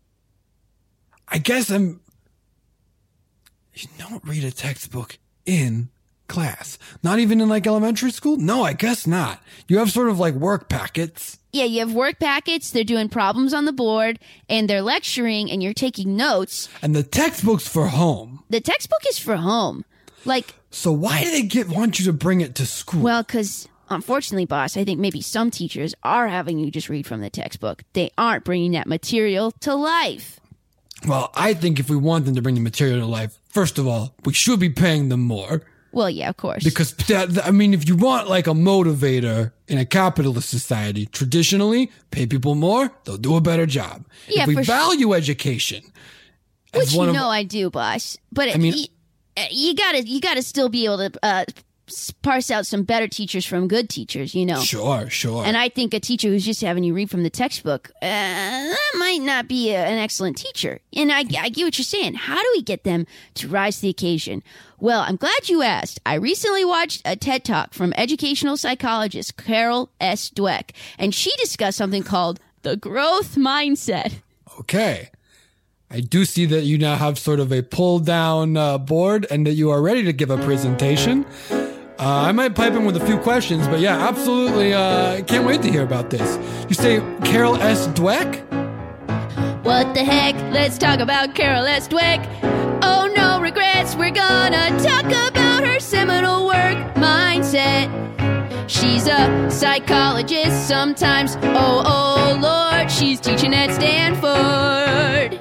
Speaker 5: I guess you don't read a textbook in class. Not even in like elementary school? No, I guess not. You have sort of like work packets.
Speaker 4: Yeah, you have work packets. They're doing problems on the board and they're lecturing and you're taking notes.
Speaker 5: And the textbook's for home.
Speaker 4: The textbook is for home.
Speaker 5: So why do they want you to bring it to school?
Speaker 4: Well, because... Unfortunately, boss, I think maybe some teachers are having you just read from the textbook. They aren't bringing that material to life.
Speaker 5: Well, I think if we want them to bring the material to life, first of all, we should be paying them more.
Speaker 4: Well, yeah, of course.
Speaker 5: Because, if you want like a motivator in a capitalist society, traditionally, pay people more, they'll do a better job.
Speaker 4: Yeah,
Speaker 5: if we value education...
Speaker 4: Which I do, boss. But you gotta still be able to... parse out some better teachers from good teachers, you know.
Speaker 5: Sure.
Speaker 4: And I think a teacher who's just having you read from the textbook, that might not be an excellent teacher. And I get what you're saying. How do we get them to rise to the occasion? Well, I'm glad you asked. I recently watched a TED Talk from educational psychologist Carol S. Dweck, and she discussed something called the growth mindset.
Speaker 5: Okay. I do see that you now have sort of a pull-down board and that you are ready to give a presentation. I might pipe in with a few questions, but yeah, absolutely. Can't wait to hear about this. You say Carol S. Dweck?
Speaker 4: What the heck? Let's talk about Carol S. Dweck. Oh, no regrets. We're gonna talk about her seminal work, Mindset. She's a psychologist sometimes. Oh, Lord, she's teaching at Stanford.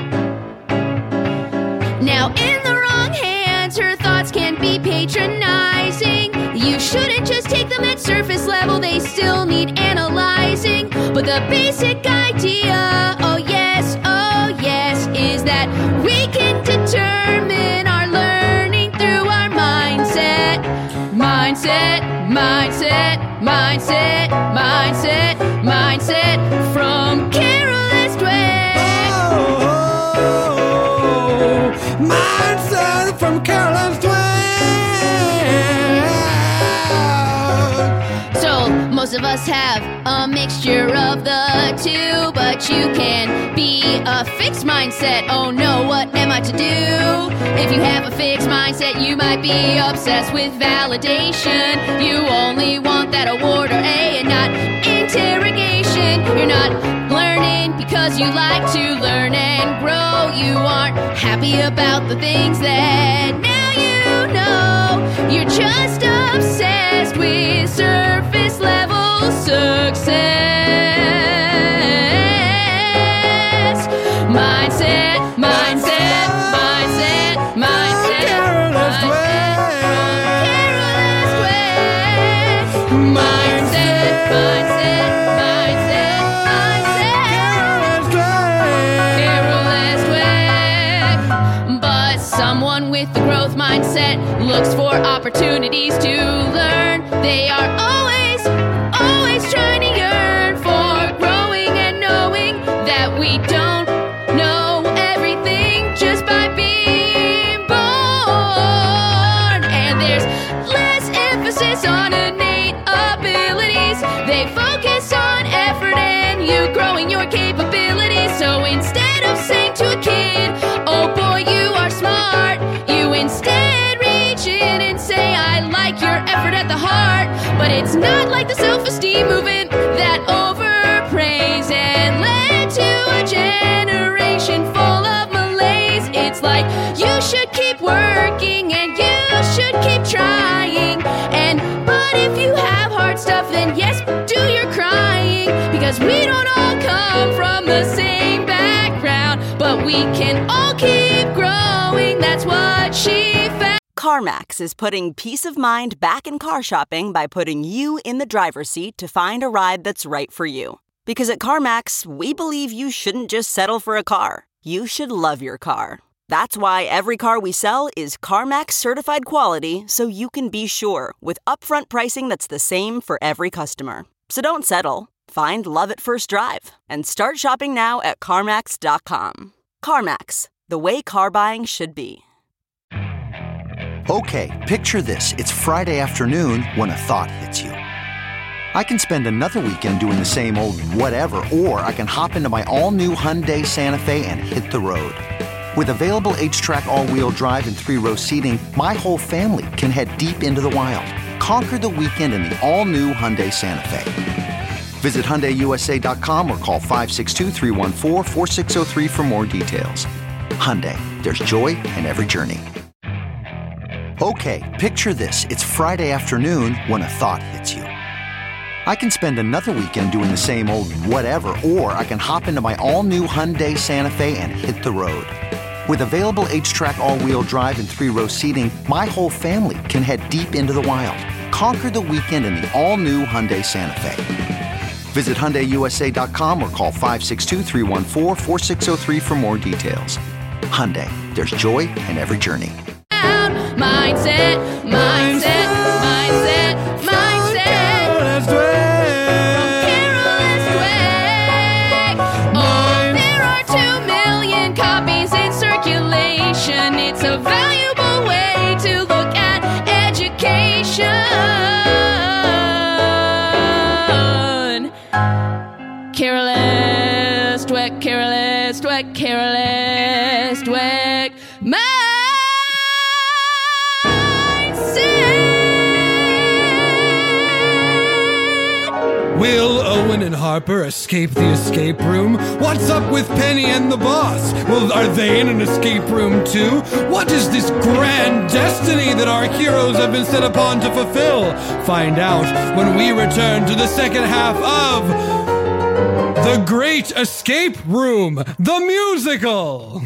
Speaker 4: Now, in the wrong hands, her thoughts can be patronizing. You shouldn't just take them at surface level, they still need analyzing. But the basic idea, oh yes, is that we can determine our learning through our mindset. Mindset from Carol S. Dweck.
Speaker 5: Mindset from Carol S. Dweck.
Speaker 4: must have a mixture of the two, but you can be a fixed mindset. Oh no, what am I to do? If you have a fixed mindset, you might be obsessed with validation. You only want that award or A and not interrogation. You're not learning because you like to learn and grow. You aren't happy about the things that now you know. You're just obsessed with surface level success. Mindset, mindset, mindset, mindset.
Speaker 5: Carolus
Speaker 4: Carolus mindset, mindset, mindset, mindset. Carolus but someone with the growth mindset looks for opportunities to learn. They are always, always trying to yearn for growing and knowing that we don't know everything just by being born. And there's less emphasis on innate abilities. They focus on effort and you growing your capabilities. So instead of saying to a kid, oh boy, you are smart, you instead reach in and say, I like your effort at the heart. But it's not like the self-esteem movement that overpraised and led to a generation full of malaise. It's like you should keep working and you should keep trying. But if you have hard stuff, then yes, do your crying. Because we don't all come from the same background, but we can all keep growing. That's what she found.
Speaker 9: CarMax is putting peace of mind back in car shopping by putting you in the driver's seat to find a ride that's right for you. Because at CarMax, we believe you shouldn't just settle for a car. You should love your car. That's why every car we sell is CarMax certified quality, so you can be sure with upfront pricing that's the same for every customer. So don't settle. Find love at first drive and start shopping now at CarMax.com. CarMax, the way car buying should be.
Speaker 10: Okay, picture this. It's Friday afternoon when a thought hits you. I can spend another weekend doing the same old whatever, or I can hop into my all-new Hyundai Santa Fe and hit the road. With available H-Track all-wheel drive and 3-row seating, my whole family can head deep into the wild. Conquer the weekend in the all-new Hyundai Santa Fe. Visit HyundaiUSA.com or call 562-314-4603 for more details. Hyundai, there's joy in every journey. Okay, picture this. It's Friday afternoon when a thought hits you. I can spend another weekend doing the same old whatever, or I can hop into my all-new Hyundai Santa Fe and hit the road. With available H-Track all-wheel drive and 3-row seating, my whole family can head deep into the wild. Conquer the weekend in the all-new Hyundai Santa Fe. Visit HyundaiUSA.com or call 562-314-4603 for more details. Hyundai, there's joy in every journey.
Speaker 4: Mindset, mindset, mindset, mindset. From Carolus Dweck. Oh, there are 2 million copies in circulation. It's a valuable way to look at education. Carolus Dweck, Carolus Dweck, Carolus Dweck.
Speaker 5: Will Owen and Harper escape the escape room? What's up with Penny and the boss? Well, are they in an escape room too? What is this grand destiny that our heroes have been set upon to fulfill? Find out when we return to the second half of The Great Escape Room, the musical.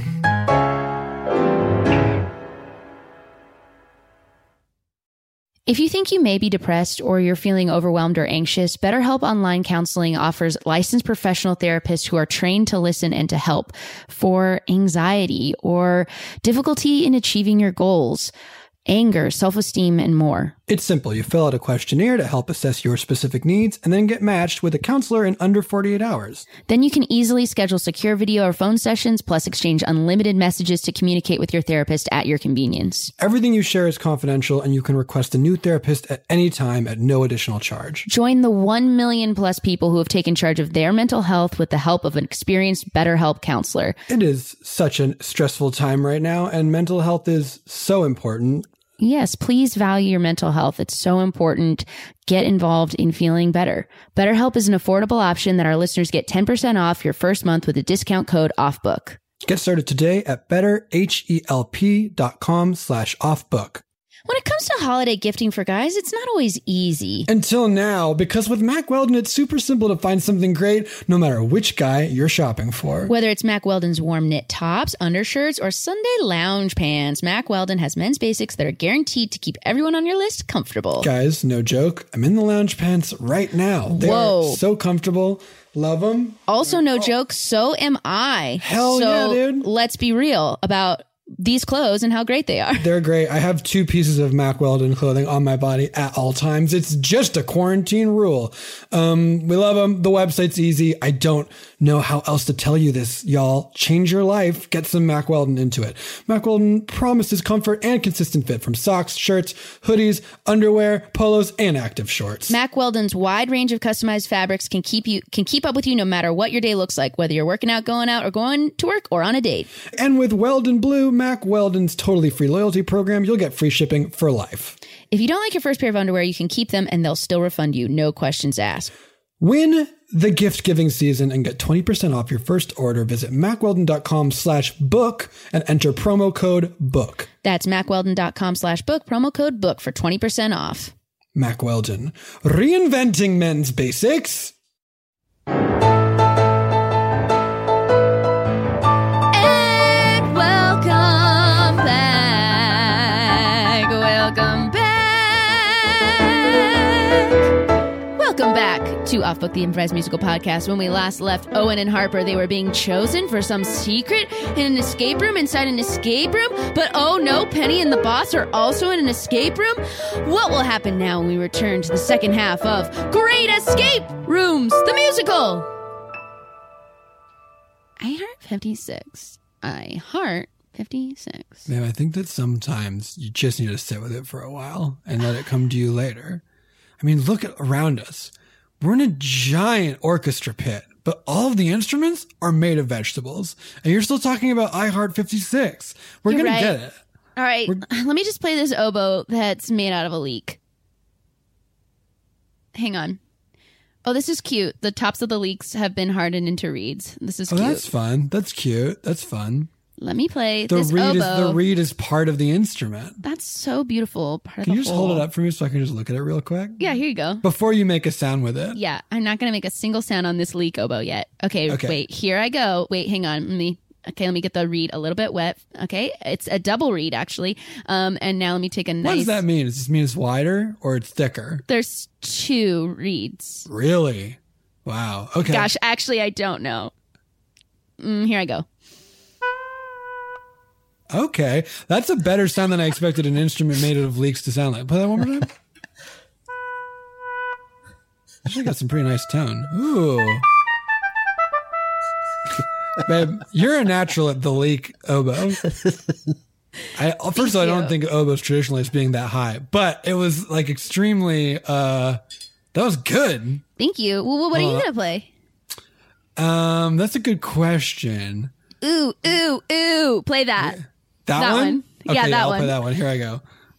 Speaker 4: If you think you may be depressed or you're feeling overwhelmed or anxious, BetterHelp Online Counseling offers licensed professional therapists who are trained to listen and to help for anxiety or difficulty in achieving your goals. anger, self-esteem, and more.
Speaker 5: It's simple. You fill out a questionnaire to help assess your specific needs and then get matched with a counselor in under 48 hours.
Speaker 4: Then you can easily schedule secure video or phone sessions, plus exchange unlimited messages to communicate with your therapist at your convenience.
Speaker 5: Everything you share is confidential, and you can request a new therapist at any time at no additional charge.
Speaker 4: Join the 1 million plus people who have taken charge of their mental health with the help of an experienced BetterHelp counselor.
Speaker 5: It is such a stressful time right now, and mental health is so important.
Speaker 4: Yes, please value your mental health. It's so important. Get involved in feeling better. BetterHelp is an affordable option that our listeners get 10% off your first month with a discount code OFFBOOK.
Speaker 5: Get started today at betterhelp.com/offbook.
Speaker 4: When it comes to holiday gifting for guys, it's not always easy.
Speaker 5: Until now, because with Mack Weldon, it's super simple to find something great no matter which guy you're shopping for.
Speaker 4: Whether it's Mack Weldon's warm knit tops, undershirts, or Sunday lounge pants, Mack Weldon has men's basics that are guaranteed to keep everyone on your list comfortable.
Speaker 5: Guys, no joke. I'm in the lounge pants right now. They are so comfortable. Love them.
Speaker 4: Also, no joke, so am I.
Speaker 5: Hell yeah, dude.
Speaker 4: Let's be real about these clothes and how great they are.
Speaker 5: They're great. I have 2 pieces of Mack Weldon clothing on my body at all times. It's just a quarantine rule. We love them. The website's easy. I don't know how else to tell you this, y'all. Change your life. Get some Mack Weldon into it. Mack Weldon promises comfort and consistent fit from socks, shirts, hoodies, underwear, polos, and active shorts.
Speaker 4: Mack Weldon's wide range of customized fabrics can keep up with you no matter what your day looks like, whether you're working out, going out, or going to work, or on a date.
Speaker 5: And with Weldon Blue, Mack Weldon's totally free loyalty program, you'll get free shipping for life.
Speaker 4: If you don't like your first pair of underwear, you can keep them and they'll still refund you. No questions asked.
Speaker 5: Win the gift giving season and get 20% off your first order. Visit MackWeldon.com/book and enter promo code BOOK.
Speaker 4: That's MackWeldon.com/book, promo code BOOK for 20% off.
Speaker 5: Mack Weldon, reinventing men's basics.
Speaker 4: Welcome back to Off Book, the improvised musical podcast. When we last left Owen and Harper, they were being chosen for some secret in an escape room inside an escape room. But oh no, Penny and the boss are also in an escape room. What will happen now when we return to the second half of Great Escape Rooms, the musical? I heart 56. I heart 56.
Speaker 5: Man, I think that sometimes you just need to sit with it for a while and let it come to you later. I mean, look around us. We're in a giant orchestra pit, but all of the instruments are made of vegetables. And you're still talking about I Heart 56. We're going to get it.
Speaker 4: All right. Let me just play this oboe that's made out of a leek. Hang on. Oh, this is cute. The tops of the leeks have been hardened into reeds. This is cute.
Speaker 5: Oh, that's fun. That's cute. That's fun.
Speaker 4: Let me play this oboe.
Speaker 5: The reed is part of the instrument.
Speaker 4: That's so beautiful.
Speaker 5: Can you just hold it up for me so I can just look at it real quick?
Speaker 4: Yeah, here you go.
Speaker 5: Before you make a sound with it.
Speaker 4: Yeah, I'm not going to make a single sound on this leek oboe yet. Okay, wait, here I go. Wait, hang on. Let me get the reed a little bit wet. Okay, it's a double reed, actually. And now let me take a nice...
Speaker 5: What does that mean? Does this mean it's wider or it's thicker?
Speaker 4: There's 2 reeds.
Speaker 5: Really? Wow. Okay.
Speaker 4: Gosh, actually, I don't know. Here I go.
Speaker 5: Okay, that's a better sound than I expected an instrument made out of leeks to sound like. Play that one more time. Actually got some pretty nice tone. Ooh. Babe, you're a natural at the leek oboe. First of all, I don't think oboes traditionally as being that high, but it was like extremely, that was good.
Speaker 4: Thank you. Well, what are you going to play?
Speaker 5: That's a good question.
Speaker 4: Ooh, ooh, ooh. Play that.
Speaker 5: That one? Okay,
Speaker 4: yeah, that
Speaker 5: I'll
Speaker 4: one.
Speaker 5: play that one. Here I go.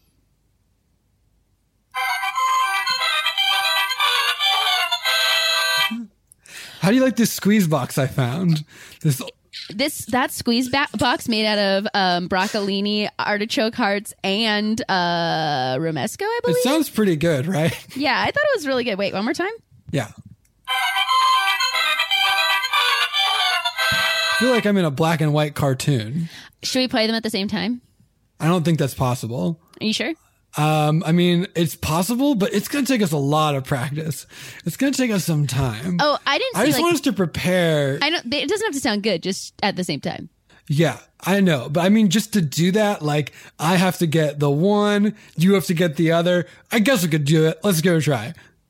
Speaker 5: How do you like this squeeze box I found?
Speaker 4: That squeeze box made out of broccolini, artichoke hearts, and romesco, I believe.
Speaker 5: It sounds pretty good, right?
Speaker 4: Yeah, I thought it was really good. Wait, one more time?
Speaker 5: Yeah. I feel like I'm in a black and white cartoon.
Speaker 4: Should we play them at the same time?
Speaker 5: I don't think that's possible.
Speaker 4: Are you sure?
Speaker 5: I mean, it's possible, but it's going to take us a lot of practice. It's going to take us some time.
Speaker 4: Oh, I didn't.
Speaker 5: I just want us to prepare.
Speaker 4: It doesn't have to sound good. Just at the same time.
Speaker 5: Yeah, I know. But I mean, just to do that, like, I have to get the one, you have to get the other. I guess we could do it. Let's give it a try.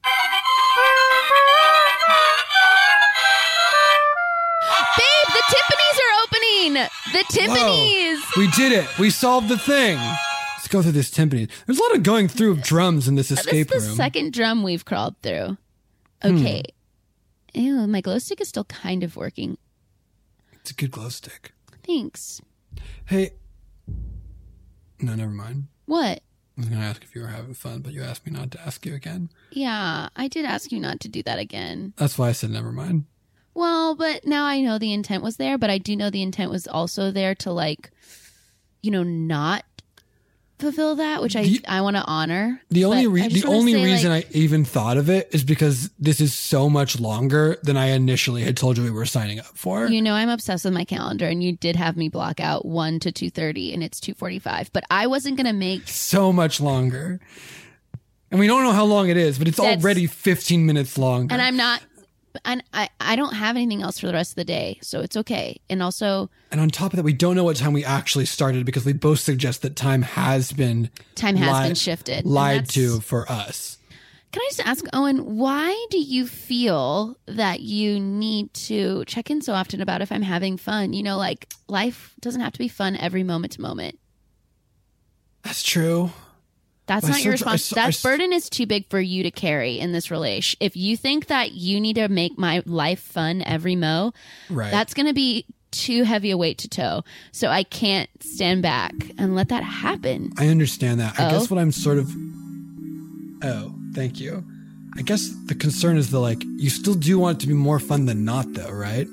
Speaker 4: Babe, the Tiffany's are opening. The Tiffany's.
Speaker 5: Whoa, we did it. We solved the thing. Let's go through this timpani. There's a lot of going through of drums in this escape
Speaker 4: This is the
Speaker 5: room.
Speaker 4: second drum we've crawled through. Okay. Ew, my glow stick is still kind of working.
Speaker 5: It's a good glow stick.
Speaker 4: Thanks.
Speaker 5: Hey. No, never mind.
Speaker 4: What?
Speaker 5: I was going to ask if you were having fun, but you asked me not to ask you again.
Speaker 4: Yeah, I did ask you not to do that again.
Speaker 5: That's why I said never mind.
Speaker 4: Well, but now I know the intent was there, but I do know the intent was also there to, like, you know, not fulfill that, which I want to honor.
Speaker 5: The only reason
Speaker 4: like,
Speaker 5: I even thought of it is because this is so much longer than I initially had told you we were signing up for.
Speaker 4: You know, I'm obsessed with my calendar, and you did have me block out 1 to 2:30, and it's 2:45. But I wasn't going to make
Speaker 5: so much longer. And we don't know how long it is, but it's already 15 minutes longer.
Speaker 4: And I'm not... And I don't have anything else for the rest of the day, so it's okay. And also...
Speaker 5: And on top of that, we don't know what time we actually started because we both suggest that time has been...
Speaker 4: been shifted.
Speaker 5: Lied to for us.
Speaker 4: Can I just ask, Owen, why do you feel that you need to check in so often about if I'm having fun? You know, like, life doesn't have to be fun every moment to moment.
Speaker 5: That's true.
Speaker 4: That's not your responsibility. That burden is too big for you to carry in this relation. If you think that you need to make my life fun every mo,
Speaker 5: right,
Speaker 4: that's going to be too heavy a weight to tow. So I can't stand back and let that happen.
Speaker 5: I understand that. I guess what I'm sort of... Oh, thank you. I guess the concern is that, like, you still do want it to be more fun than not, though, right?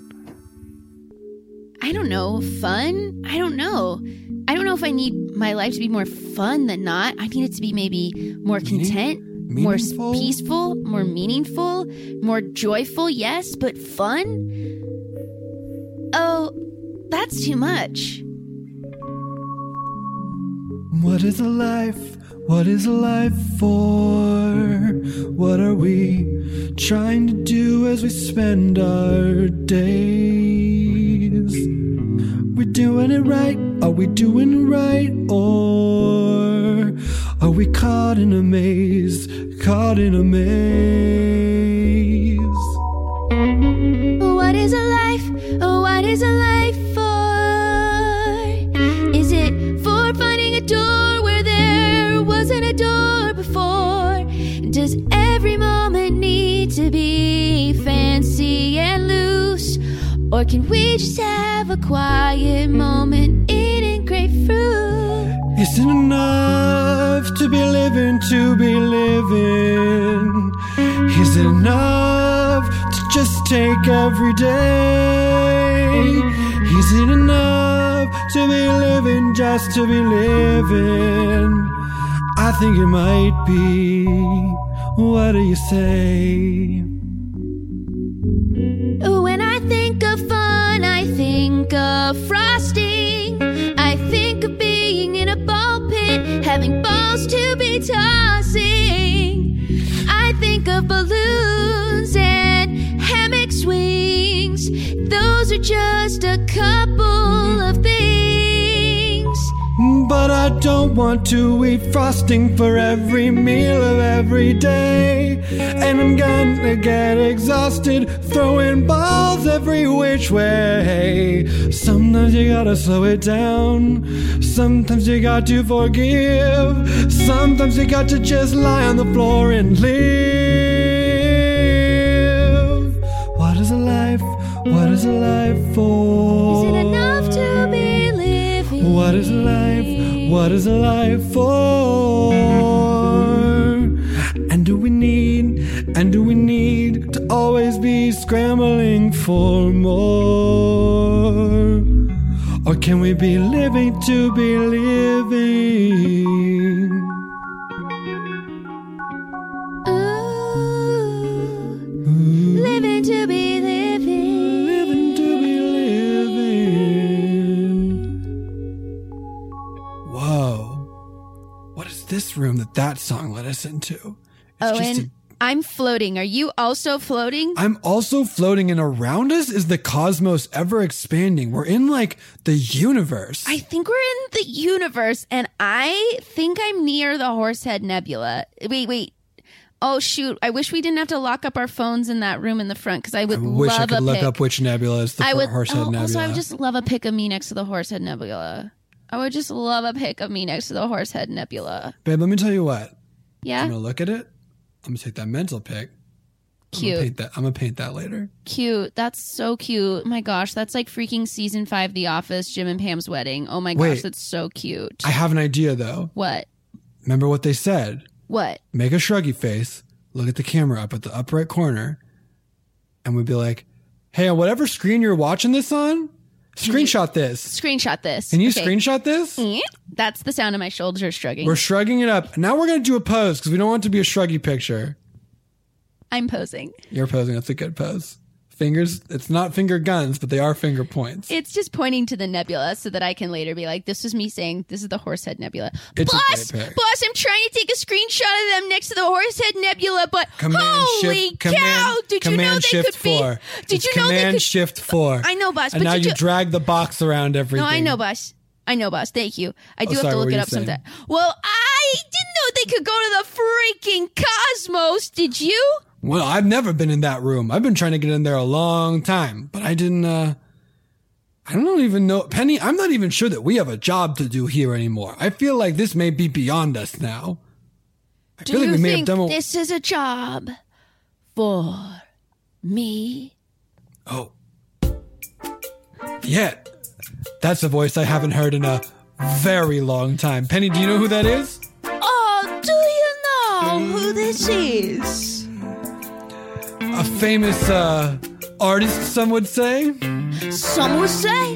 Speaker 4: I don't know. Fun? I don't know. I don't know if I need my life to be more fun than not. I need it to be maybe more content, more peaceful, more meaningful, more joyful, yes, but fun? Oh, that's too much.
Speaker 5: What is a life? What is a life for? What are we trying to do as we spend our days? We doing it right? Are we doing it right? Or are we caught in a maze? Caught in a maze?
Speaker 4: What is a life? What is a life for? Is it for finding a door where there wasn't a door before? Does every moment need to be fancy and loose? Or can we just have a quiet moment eating grapefruit?
Speaker 5: Isn't enough to be living, to be living? Is it enough to just take every day? Is it enough to be living, just to be living? I think it might be. What do you say?
Speaker 4: When I think of fun, I think of frosting. I think of being in a ball pit, having balls to be tossing. I think of balloons and hammock swings. Those are just a couple of things.
Speaker 5: But I don't want to eat frosting for every meal of every day. And I'm gonna get exhausted throwing balls every which way. Sometimes you gotta slow it down. Sometimes you got to forgive. Sometimes you got to just lie on the floor and live. What is a life? What is a life for?
Speaker 4: Is it enough to be living?
Speaker 5: What is a life? What is a life for? And do we need to always be scrambling for more? Or can we be living to be living?
Speaker 4: Ooh, living to be living.
Speaker 5: Living to be living. Whoa. What is this room that song led us into? It's
Speaker 4: Owen, I'm floating. Are you also floating?
Speaker 5: I'm also floating, and around us is the cosmos ever expanding. We're in like the universe.
Speaker 4: I think we're in the universe, and I think I'm near the Horsehead Nebula. Wait. Oh, shoot. I wish we didn't have to lock up our phones in that room in the front, because I would
Speaker 5: wish I
Speaker 4: love
Speaker 5: could
Speaker 4: a
Speaker 5: look
Speaker 4: pic.
Speaker 5: up which nebula is the Horsehead Nebula.
Speaker 4: Also, I would just love a pic of me next to the Horsehead Nebula. I would just love a pic of me next to the Horsehead Nebula.
Speaker 5: Babe, let me tell you what.
Speaker 4: Yeah?
Speaker 5: I'm going to look at it. I'm going to take that mental pic.
Speaker 4: Cute.
Speaker 5: I'm going to paint that later.
Speaker 4: Cute. That's so cute. My gosh, that's like freaking season 5 The Office, Jim and Pam's wedding. Oh my gosh, that's so cute.
Speaker 5: I have an idea, though.
Speaker 4: What?
Speaker 5: Remember what they said?
Speaker 4: What?
Speaker 5: Make a shruggy face. Look at the camera up at the upper right corner. And we'd be like, hey, on whatever screen you're watching this on, screenshot this.
Speaker 4: Screenshot this.
Speaker 5: Can you
Speaker 4: Okay.
Speaker 5: screenshot this?
Speaker 4: That's the sound of my shoulders shrugging.
Speaker 5: We're shrugging it up. Now we're going to do a pose because we don't want it to be a shruggy picture.
Speaker 4: I'm posing.
Speaker 5: You're posing. That's a good pose. Fingers, it's not finger guns, but they are finger points.
Speaker 4: It's just pointing to the nebula so that I can later be like, this was me saying, this is the Horsehead Nebula.
Speaker 5: It's
Speaker 4: Boss,
Speaker 5: a great pic.
Speaker 4: boss, I'm trying to take a screenshot of them next to the Horsehead Nebula, but
Speaker 5: Command
Speaker 4: holy
Speaker 5: shift,
Speaker 4: cow, did you know
Speaker 5: command
Speaker 4: they
Speaker 5: shift
Speaker 4: could be?
Speaker 5: 4.
Speaker 4: Did
Speaker 5: It's
Speaker 4: you know they
Speaker 5: command
Speaker 4: could?
Speaker 5: shift 4.
Speaker 4: I know, boss,
Speaker 5: And
Speaker 4: but
Speaker 5: now
Speaker 4: did
Speaker 5: you drag the box around everything.
Speaker 4: No, I know, boss. Thank you. I do have
Speaker 5: sorry,
Speaker 4: to
Speaker 5: what
Speaker 4: look
Speaker 5: were
Speaker 4: it
Speaker 5: you
Speaker 4: up
Speaker 5: saying?
Speaker 4: sometime. Well, I didn't know they could go to the freaking cosmos. Did you?
Speaker 5: Well, I've never been in that room. I've been trying to get in there a long time, but I didn't, I don't even know. Penny, I'm not even sure that we have a job to do here anymore. I feel like this may be beyond us now. I
Speaker 4: Do
Speaker 5: feel like
Speaker 4: you
Speaker 5: we may have
Speaker 4: think
Speaker 5: done
Speaker 4: this is a job for me?
Speaker 5: Oh. Yeah. That's a voice I haven't heard in a very long time. Penny, do you know who that is?
Speaker 4: Oh, do you know who this is?
Speaker 5: A famous, artist, some would say?
Speaker 4: Some would say.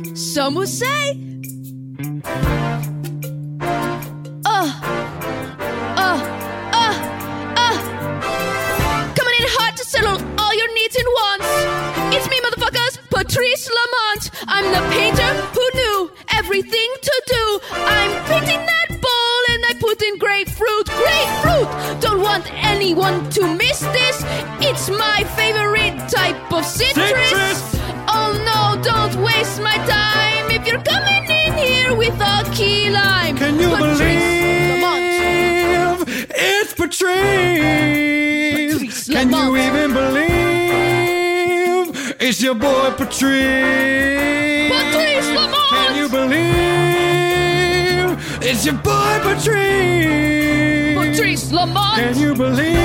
Speaker 4: Coming in hot to settle all your needs and wants. It's me, motherfuckers, Patrice Lamont. I'm the painter who knew everything to do. I'm painting that bowl and I put in grapefruit. Don't want anyone to miss this. It's my favorite type of citrus. Oh no, don't waste my time. If you're coming in here with a key lime.
Speaker 5: Can you
Speaker 4: Patrice Lamont.
Speaker 5: believe it's Patrice? Can you
Speaker 4: Lamont.
Speaker 5: even believe it's your boy Patrice?
Speaker 4: Patrice Lamont.
Speaker 5: Can you believe it's your boy Patrice?
Speaker 4: Patrice Lamont.
Speaker 5: Can you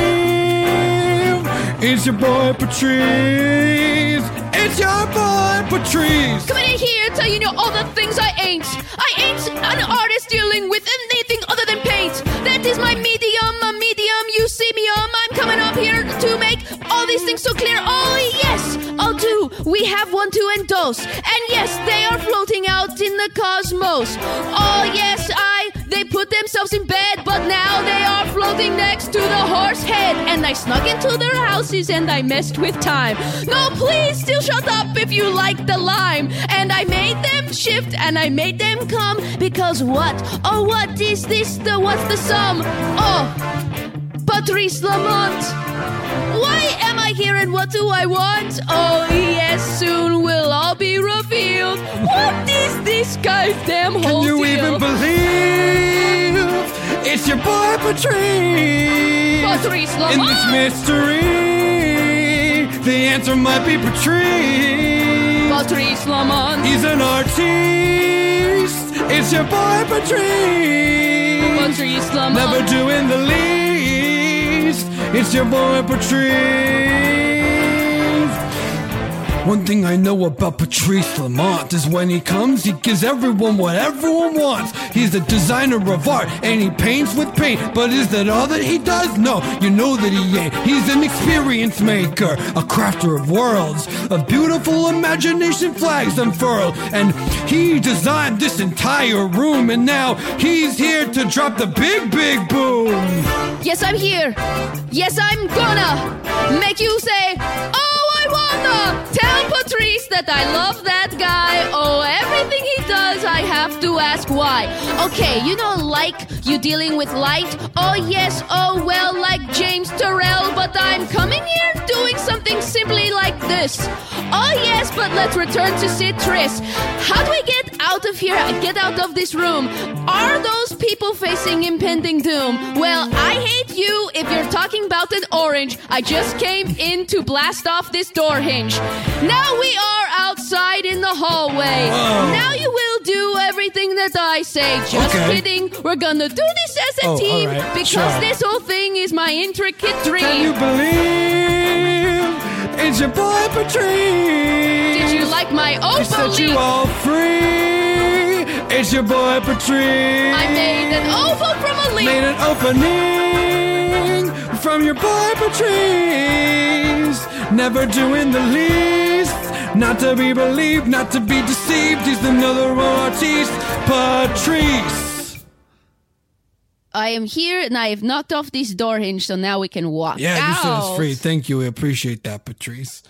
Speaker 5: believe it's your boy Patrice? It's your boy Patrice.
Speaker 4: Coming in here, tell you know all the things I ain't. I ain't an artist dealing with anything other than paint. That is my medium, a medium. You see me, I'm coming up here to make all these things so clear. Oh yes, I'll do. We have 1, 2, and dos, and yes, they are floating out in the cosmos. Oh yes, they put themselves in bed, but now they are floating next to the horse head. And I snuck into their houses and I messed with time. No, please, still shut up if you like the lime. And I made them shift and I made them come. Because what? Oh, what is this? What's the sum? Oh, Patrice Lamont. Why am I here and what do I want? Oh, yes, soon will all be revealed. What is this guy's damn whole
Speaker 5: Can you
Speaker 4: deal?
Speaker 5: even believe it's your boy Patrice?
Speaker 4: Patrice Lamont.
Speaker 5: In this mystery, the answer might be Patrice.
Speaker 4: Patrice Lamont.
Speaker 5: He's an artiste. It's your boy Patrice.
Speaker 4: Patrice Lamont.
Speaker 5: Never doing the least. It's your boy Patrice. One thing I know about Patrice Lamont is when he comes, he gives everyone what everyone wants. He's a designer of art and he paints with paint. But is that all that he does? No, you know that he ain't. He's an experience maker, a crafter of worlds, of beautiful imagination flags unfurled. And he designed this entire room, and now he's here to drop the big, big boom.
Speaker 4: Yes, I'm here. Yes, I'm gonna make you say, oh, I wanna tell Patrice that I love that guy. Oh, everything he does because I have to ask why. Okay, you know, like you dealing with light? Oh yes, oh well, like James Turrell, but I'm coming here doing something simply like this. Oh yes, but let's return to Sid Triss. How do I get out of here, get out of this room? Are those people facing impending doom? Well, I hate you if you're talking about an orange. I just came in to blast off this door hinge. Now we are outside in the hallway.
Speaker 5: Whoa.
Speaker 4: Now you will do everything that I say. Just
Speaker 5: Okay.
Speaker 4: kidding. We're gonna do this as a team
Speaker 5: all right,
Speaker 4: because
Speaker 5: sure.
Speaker 4: this whole thing is my intricate dream.
Speaker 5: Can you believe it's your boy Patrice?
Speaker 4: Did you like my
Speaker 5: He set
Speaker 4: oval
Speaker 5: you
Speaker 4: leaf?
Speaker 5: all free. It's your boy Patrice.
Speaker 4: I made an oval from a leaf.
Speaker 5: Made an opening from your boy Patrice. Never doing the least. Not to be believed, not to be deceived. He's another artiste, Patrice.
Speaker 4: I am here and I have knocked off this door hinge, so now we can walk
Speaker 5: Yeah, you set
Speaker 4: out.
Speaker 5: us free. Thank you. We appreciate that, Patrice.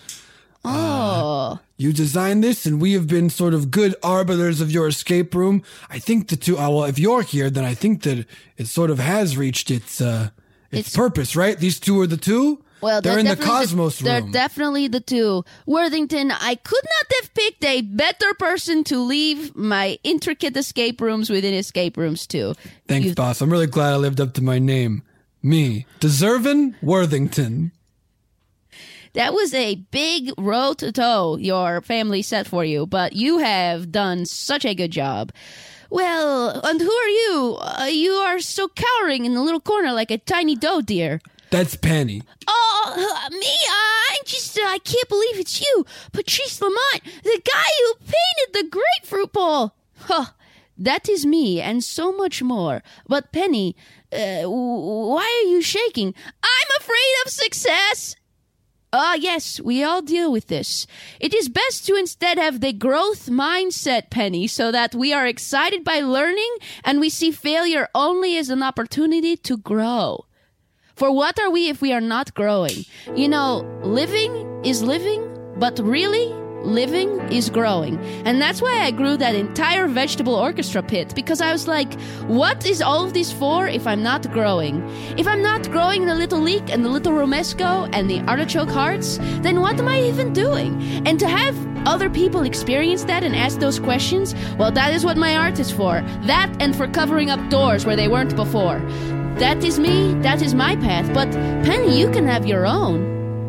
Speaker 4: Oh.
Speaker 5: You designed this, and we have been sort of good arbiters of your escape room. I think the two. Well, if you're here, then I think that it sort of has reached its purpose, right? These two are the two.
Speaker 4: Well,
Speaker 5: they're in the
Speaker 4: definitely
Speaker 5: Cosmos
Speaker 4: They're
Speaker 5: room.
Speaker 4: definitely the two. Worthington, I could not have picked a better person to leave my intricate escape rooms within escape rooms to.
Speaker 5: Thanks, boss. I'm really glad I lived up to my name. Me, Deservin Worthington.
Speaker 4: That was a big row to toe your family set for you, but you have done such a good job. Well, and who are you? You are so cowering in the little corner like a tiny doe deer.
Speaker 5: That's Penny.
Speaker 4: Oh, me? I can't believe it's you, Patrice Lamont, the guy who painted the grapefruit bowl. Huh, that is me, and so much more. But Penny, why are you shaking? I'm afraid of success. Yes, we all deal with this. It is best to instead have the growth mindset, Penny, so that we are excited by learning and we see failure only as an opportunity to grow. For what are we if we are not growing? You know, living is living, but really, living is growing. And that's why I grew that entire vegetable orchestra pit, because I was like, what is all of this for if I'm not growing? If I'm not growing the little leek and the little romesco and the artichoke hearts, then what am I even doing? And to have other people experience that and ask those questions, well, that is what my art is for. That and for covering up doors where they weren't before. That is me, that is my path, but Penny, you can have your own.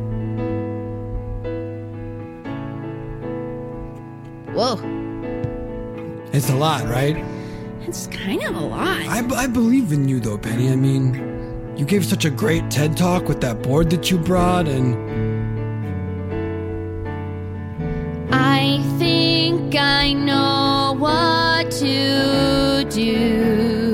Speaker 4: Whoa.
Speaker 5: It's a lot, right?
Speaker 4: It's kind of a lot.
Speaker 5: I believe in you, though, Penny. I mean, you gave such a great TED Talk with that board that you brought, and...
Speaker 4: I think I know what to do.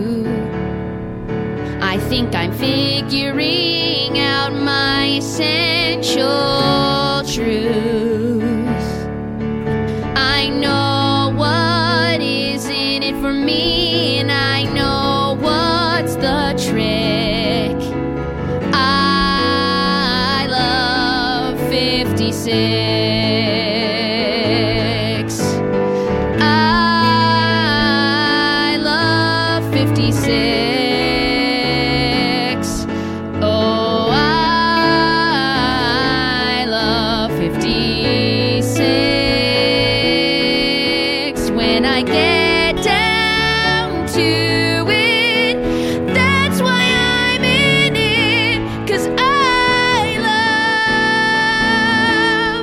Speaker 4: I think I'm figuring out my essential truth. I know what is in it for me, and I know what's the trick. I love 56. I love 56. Oh, I love 56. When I get down to it, that's why I'm in it, 'cause I love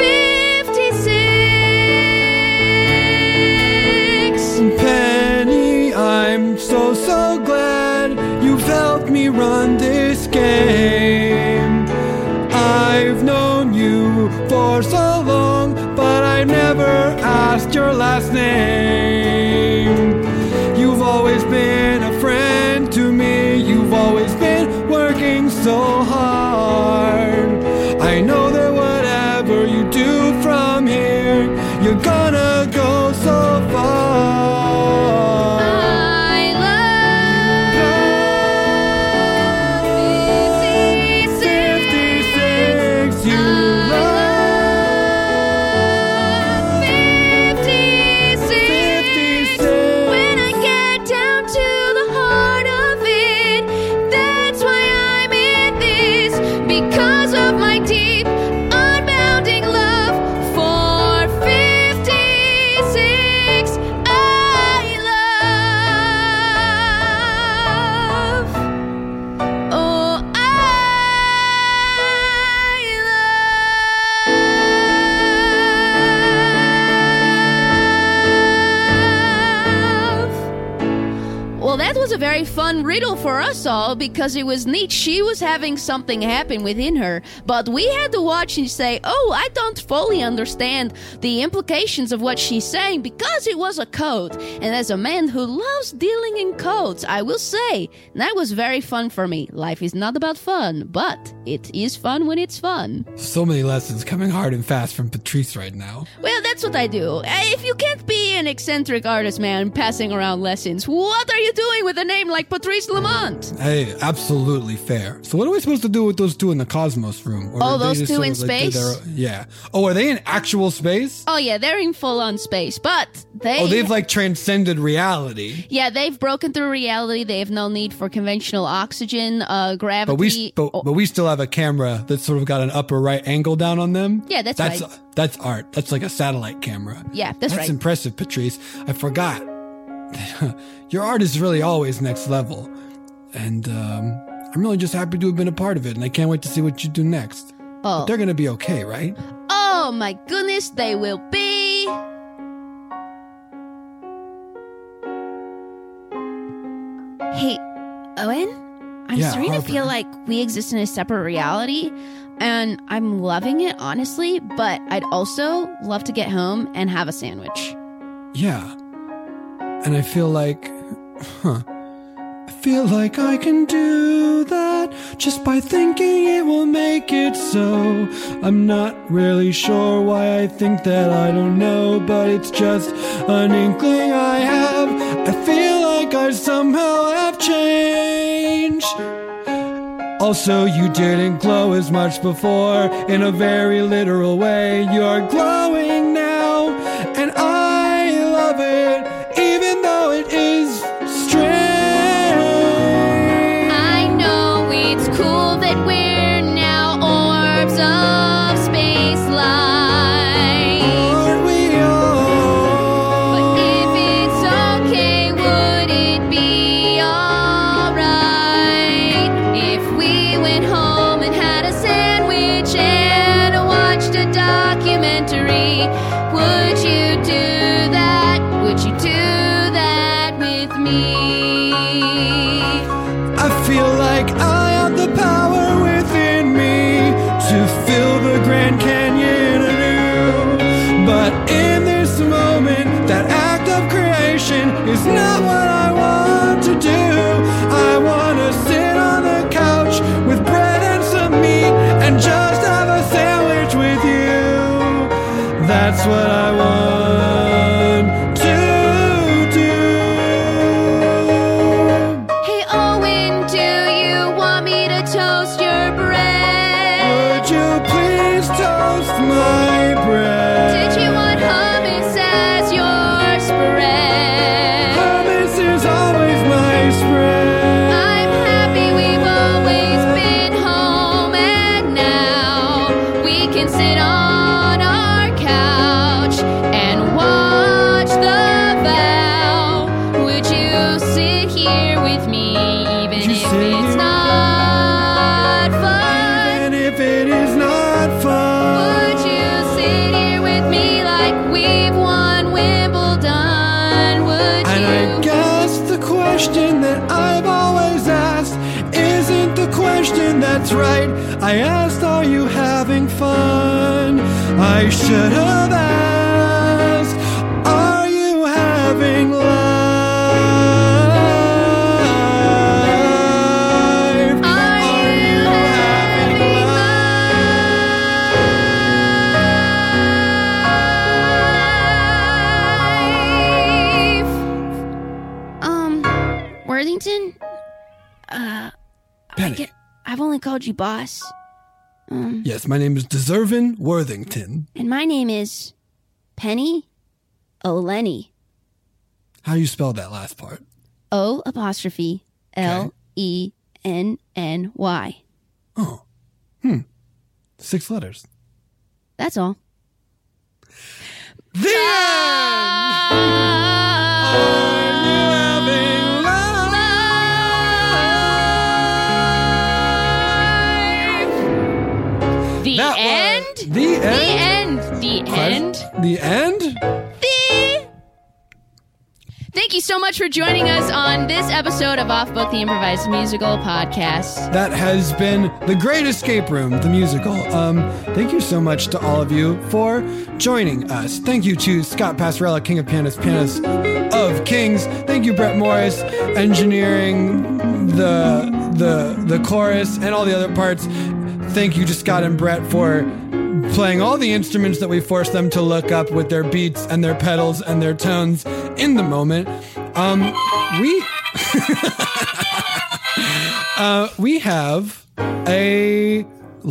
Speaker 4: 56.
Speaker 5: Penny, I'm so glad you've helped me run this game. I've known you for so long, but I never asked your last name. You've always been a friend to me. You've always been working so hard. I know that whatever you do from here, you're gonna go so far.
Speaker 4: I love
Speaker 5: 56, you love
Speaker 4: 56. a very fun riddle for us all because it was neat. She was having something happen within her, but we had to watch and say, oh, I don't fully understand the implications of what she's saying because it was a code. And as a man who loves dealing in codes, I will say that was very fun for me. Life is not about fun, but it is fun when it's fun.
Speaker 5: So many lessons coming hard and fast from Patrice right now.
Speaker 4: Well, that's what I do. If you can't be an eccentric artist man passing around lessons, what are you doing with a name like Patrice Lamont?
Speaker 5: Hey, absolutely fair. So what are we supposed to do with those two in the Cosmos room? Or
Speaker 4: Oh,
Speaker 5: are they
Speaker 4: those
Speaker 5: just
Speaker 4: two
Speaker 5: sort
Speaker 4: in
Speaker 5: of like do
Speaker 4: space?
Speaker 5: yeah. Oh, are they in actual space?
Speaker 4: Oh yeah, they're in full-on space, but
Speaker 5: They've like transcended reality.
Speaker 4: Yeah, they've broken through reality. They have no need for conventional oxygen, gravity.
Speaker 5: But we still have a camera that's sort of got an upper right angle down on them.
Speaker 4: Yeah, that's right.
Speaker 5: That's art. That's like a satellite camera.
Speaker 4: Yeah, that's right.
Speaker 5: That's impressive, Patrice. I forgot. Your art is really always next level. And I'm really just happy to have been a part of it, and I can't wait to see what you do next.
Speaker 4: Oh.
Speaker 5: But they're going to be okay, right?
Speaker 4: Oh my goodness, they will be. Hey, Owen? I'm
Speaker 5: Yeah,
Speaker 4: starting to
Speaker 5: Harper.
Speaker 4: feel like we exist in a separate reality, and I'm loving it, honestly, but I'd also love to get home and have a sandwich.
Speaker 5: Yeah. And I feel like, I feel like I can do that just by thinking it will make it so. I'm not really sure why I think that, I don't know, but it's just an inkling I have. I feel like I somehow have changed. Also, you didn't glow as much before. In a very literal way, you're glowing now, and I love it, even though it is strange.
Speaker 4: I know it's cool that we're now orbs of space light.
Speaker 5: Aren't we all?
Speaker 4: But if it's okay, would it be alright if we went home and had a sandwich and watched a documentary? Would you do that? Would you do that with me?
Speaker 5: I feel like I have the power within me to fill the Grand Canyon anew. But in this moment, that act of creation is not what I want to do. I want to sit on the couch with bread and some meat and just have a sandwich with you. That's what I want to do.
Speaker 4: Hey Owen, do you want me to toast your bread?
Speaker 5: Would you please toast my bread?
Speaker 4: Did you want hummus as your spread?
Speaker 5: Hummus is always my spread.
Speaker 4: I'm happy we've always been home, and now we can sit on our couch and watch The Vow. Would you sit here with me, even
Speaker 5: You
Speaker 4: if
Speaker 5: sit
Speaker 4: it's
Speaker 5: here-
Speaker 4: not fun?
Speaker 5: And if it is not fun,
Speaker 4: Would you sit here with me like we've won Wimbledon? Would
Speaker 5: and I
Speaker 4: you?
Speaker 5: guess the question that I've always asked isn't the question that's right. I asked, are you having fun? I should have asked, are you having life?
Speaker 4: Are you having life? Worthington?
Speaker 5: Penny.
Speaker 4: I've only called you boss.
Speaker 5: Yes, my name is Deservin Worthington.
Speaker 4: And my name is Penny O'Lenny.
Speaker 5: How do you spell that last part?
Speaker 4: O apostrophe Lenny.
Speaker 5: Oh. 6 letters.
Speaker 4: That's all.
Speaker 5: The end! Are you having
Speaker 4: The
Speaker 5: That was-
Speaker 4: end?
Speaker 5: The end?
Speaker 4: The end? The end?
Speaker 5: The end?
Speaker 4: Thank you you so much for joining us on this episode of Off Book, the Improvised Musical Podcast.
Speaker 5: That has been The Great Escape Room, the musical. Thank you so much to all of you for joining us. Thank you to Scott Passarella, King of Pianists, Pianist of Kings. Thank you, Brett Morris, engineering the chorus and all the other parts. Thank you to Scott and Brett for playing all the instruments that we forced them to look up with their beats and their pedals and their tones in the moment. We have a live ?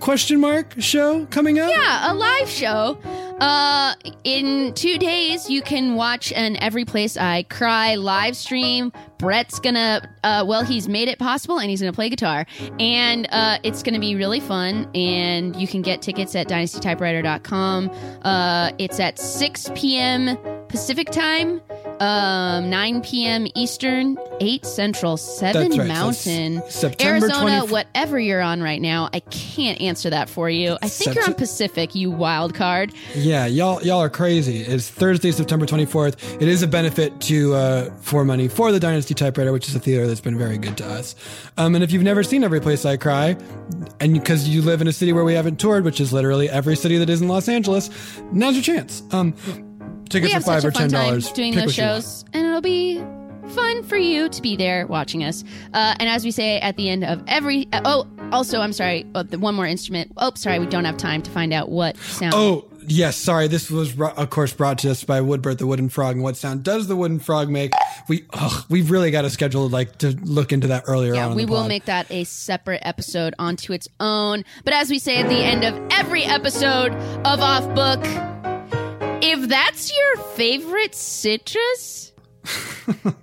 Speaker 5: Show coming up.
Speaker 4: Yeah, a live show. In 2 days, you can watch an Every Place I Cry live stream. Brett's gonna, he's made it possible, and he's gonna play guitar. And it's gonna be really fun, and you can get tickets at dynastytypewriter.com. It's at 6 p.m. Pacific time, 9 p.m. Eastern, 8 Central, 7
Speaker 5: That's right.
Speaker 4: Mountain,
Speaker 5: So September
Speaker 4: Arizona,
Speaker 5: 20
Speaker 4: whatever you're on right now. I can't answer that for you. I think you're on Pacific, you wild card.
Speaker 5: Yeah, y'all are crazy. It's Thursday, September 24th. It is a benefit to For Money for the Dynasty Typewriter, which is a theater that's been very good to us. And if you've never seen Every Place I Cry, and because you live in a city where we haven't toured, which is literally every city that is in Los Angeles, now's your chance. Tickets are $5 or $10.
Speaker 4: Doing those shows, and it'll be fun for you to be there watching us. And as we say at the end of every... also, I'm sorry, one more instrument. We don't have time to find out what sound...
Speaker 5: Oh, yes, sorry. This was, of course, brought to us by Woodbert the Wooden Frog. And what sound does the wooden frog make? We've really got to schedule to look into that earlier on.
Speaker 4: Yeah, we will make that a separate episode onto its own. But as we say at the end of every episode of Off Book, if that's your favorite citrus...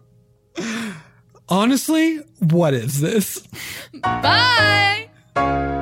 Speaker 5: Honestly, what is this?
Speaker 4: Bye!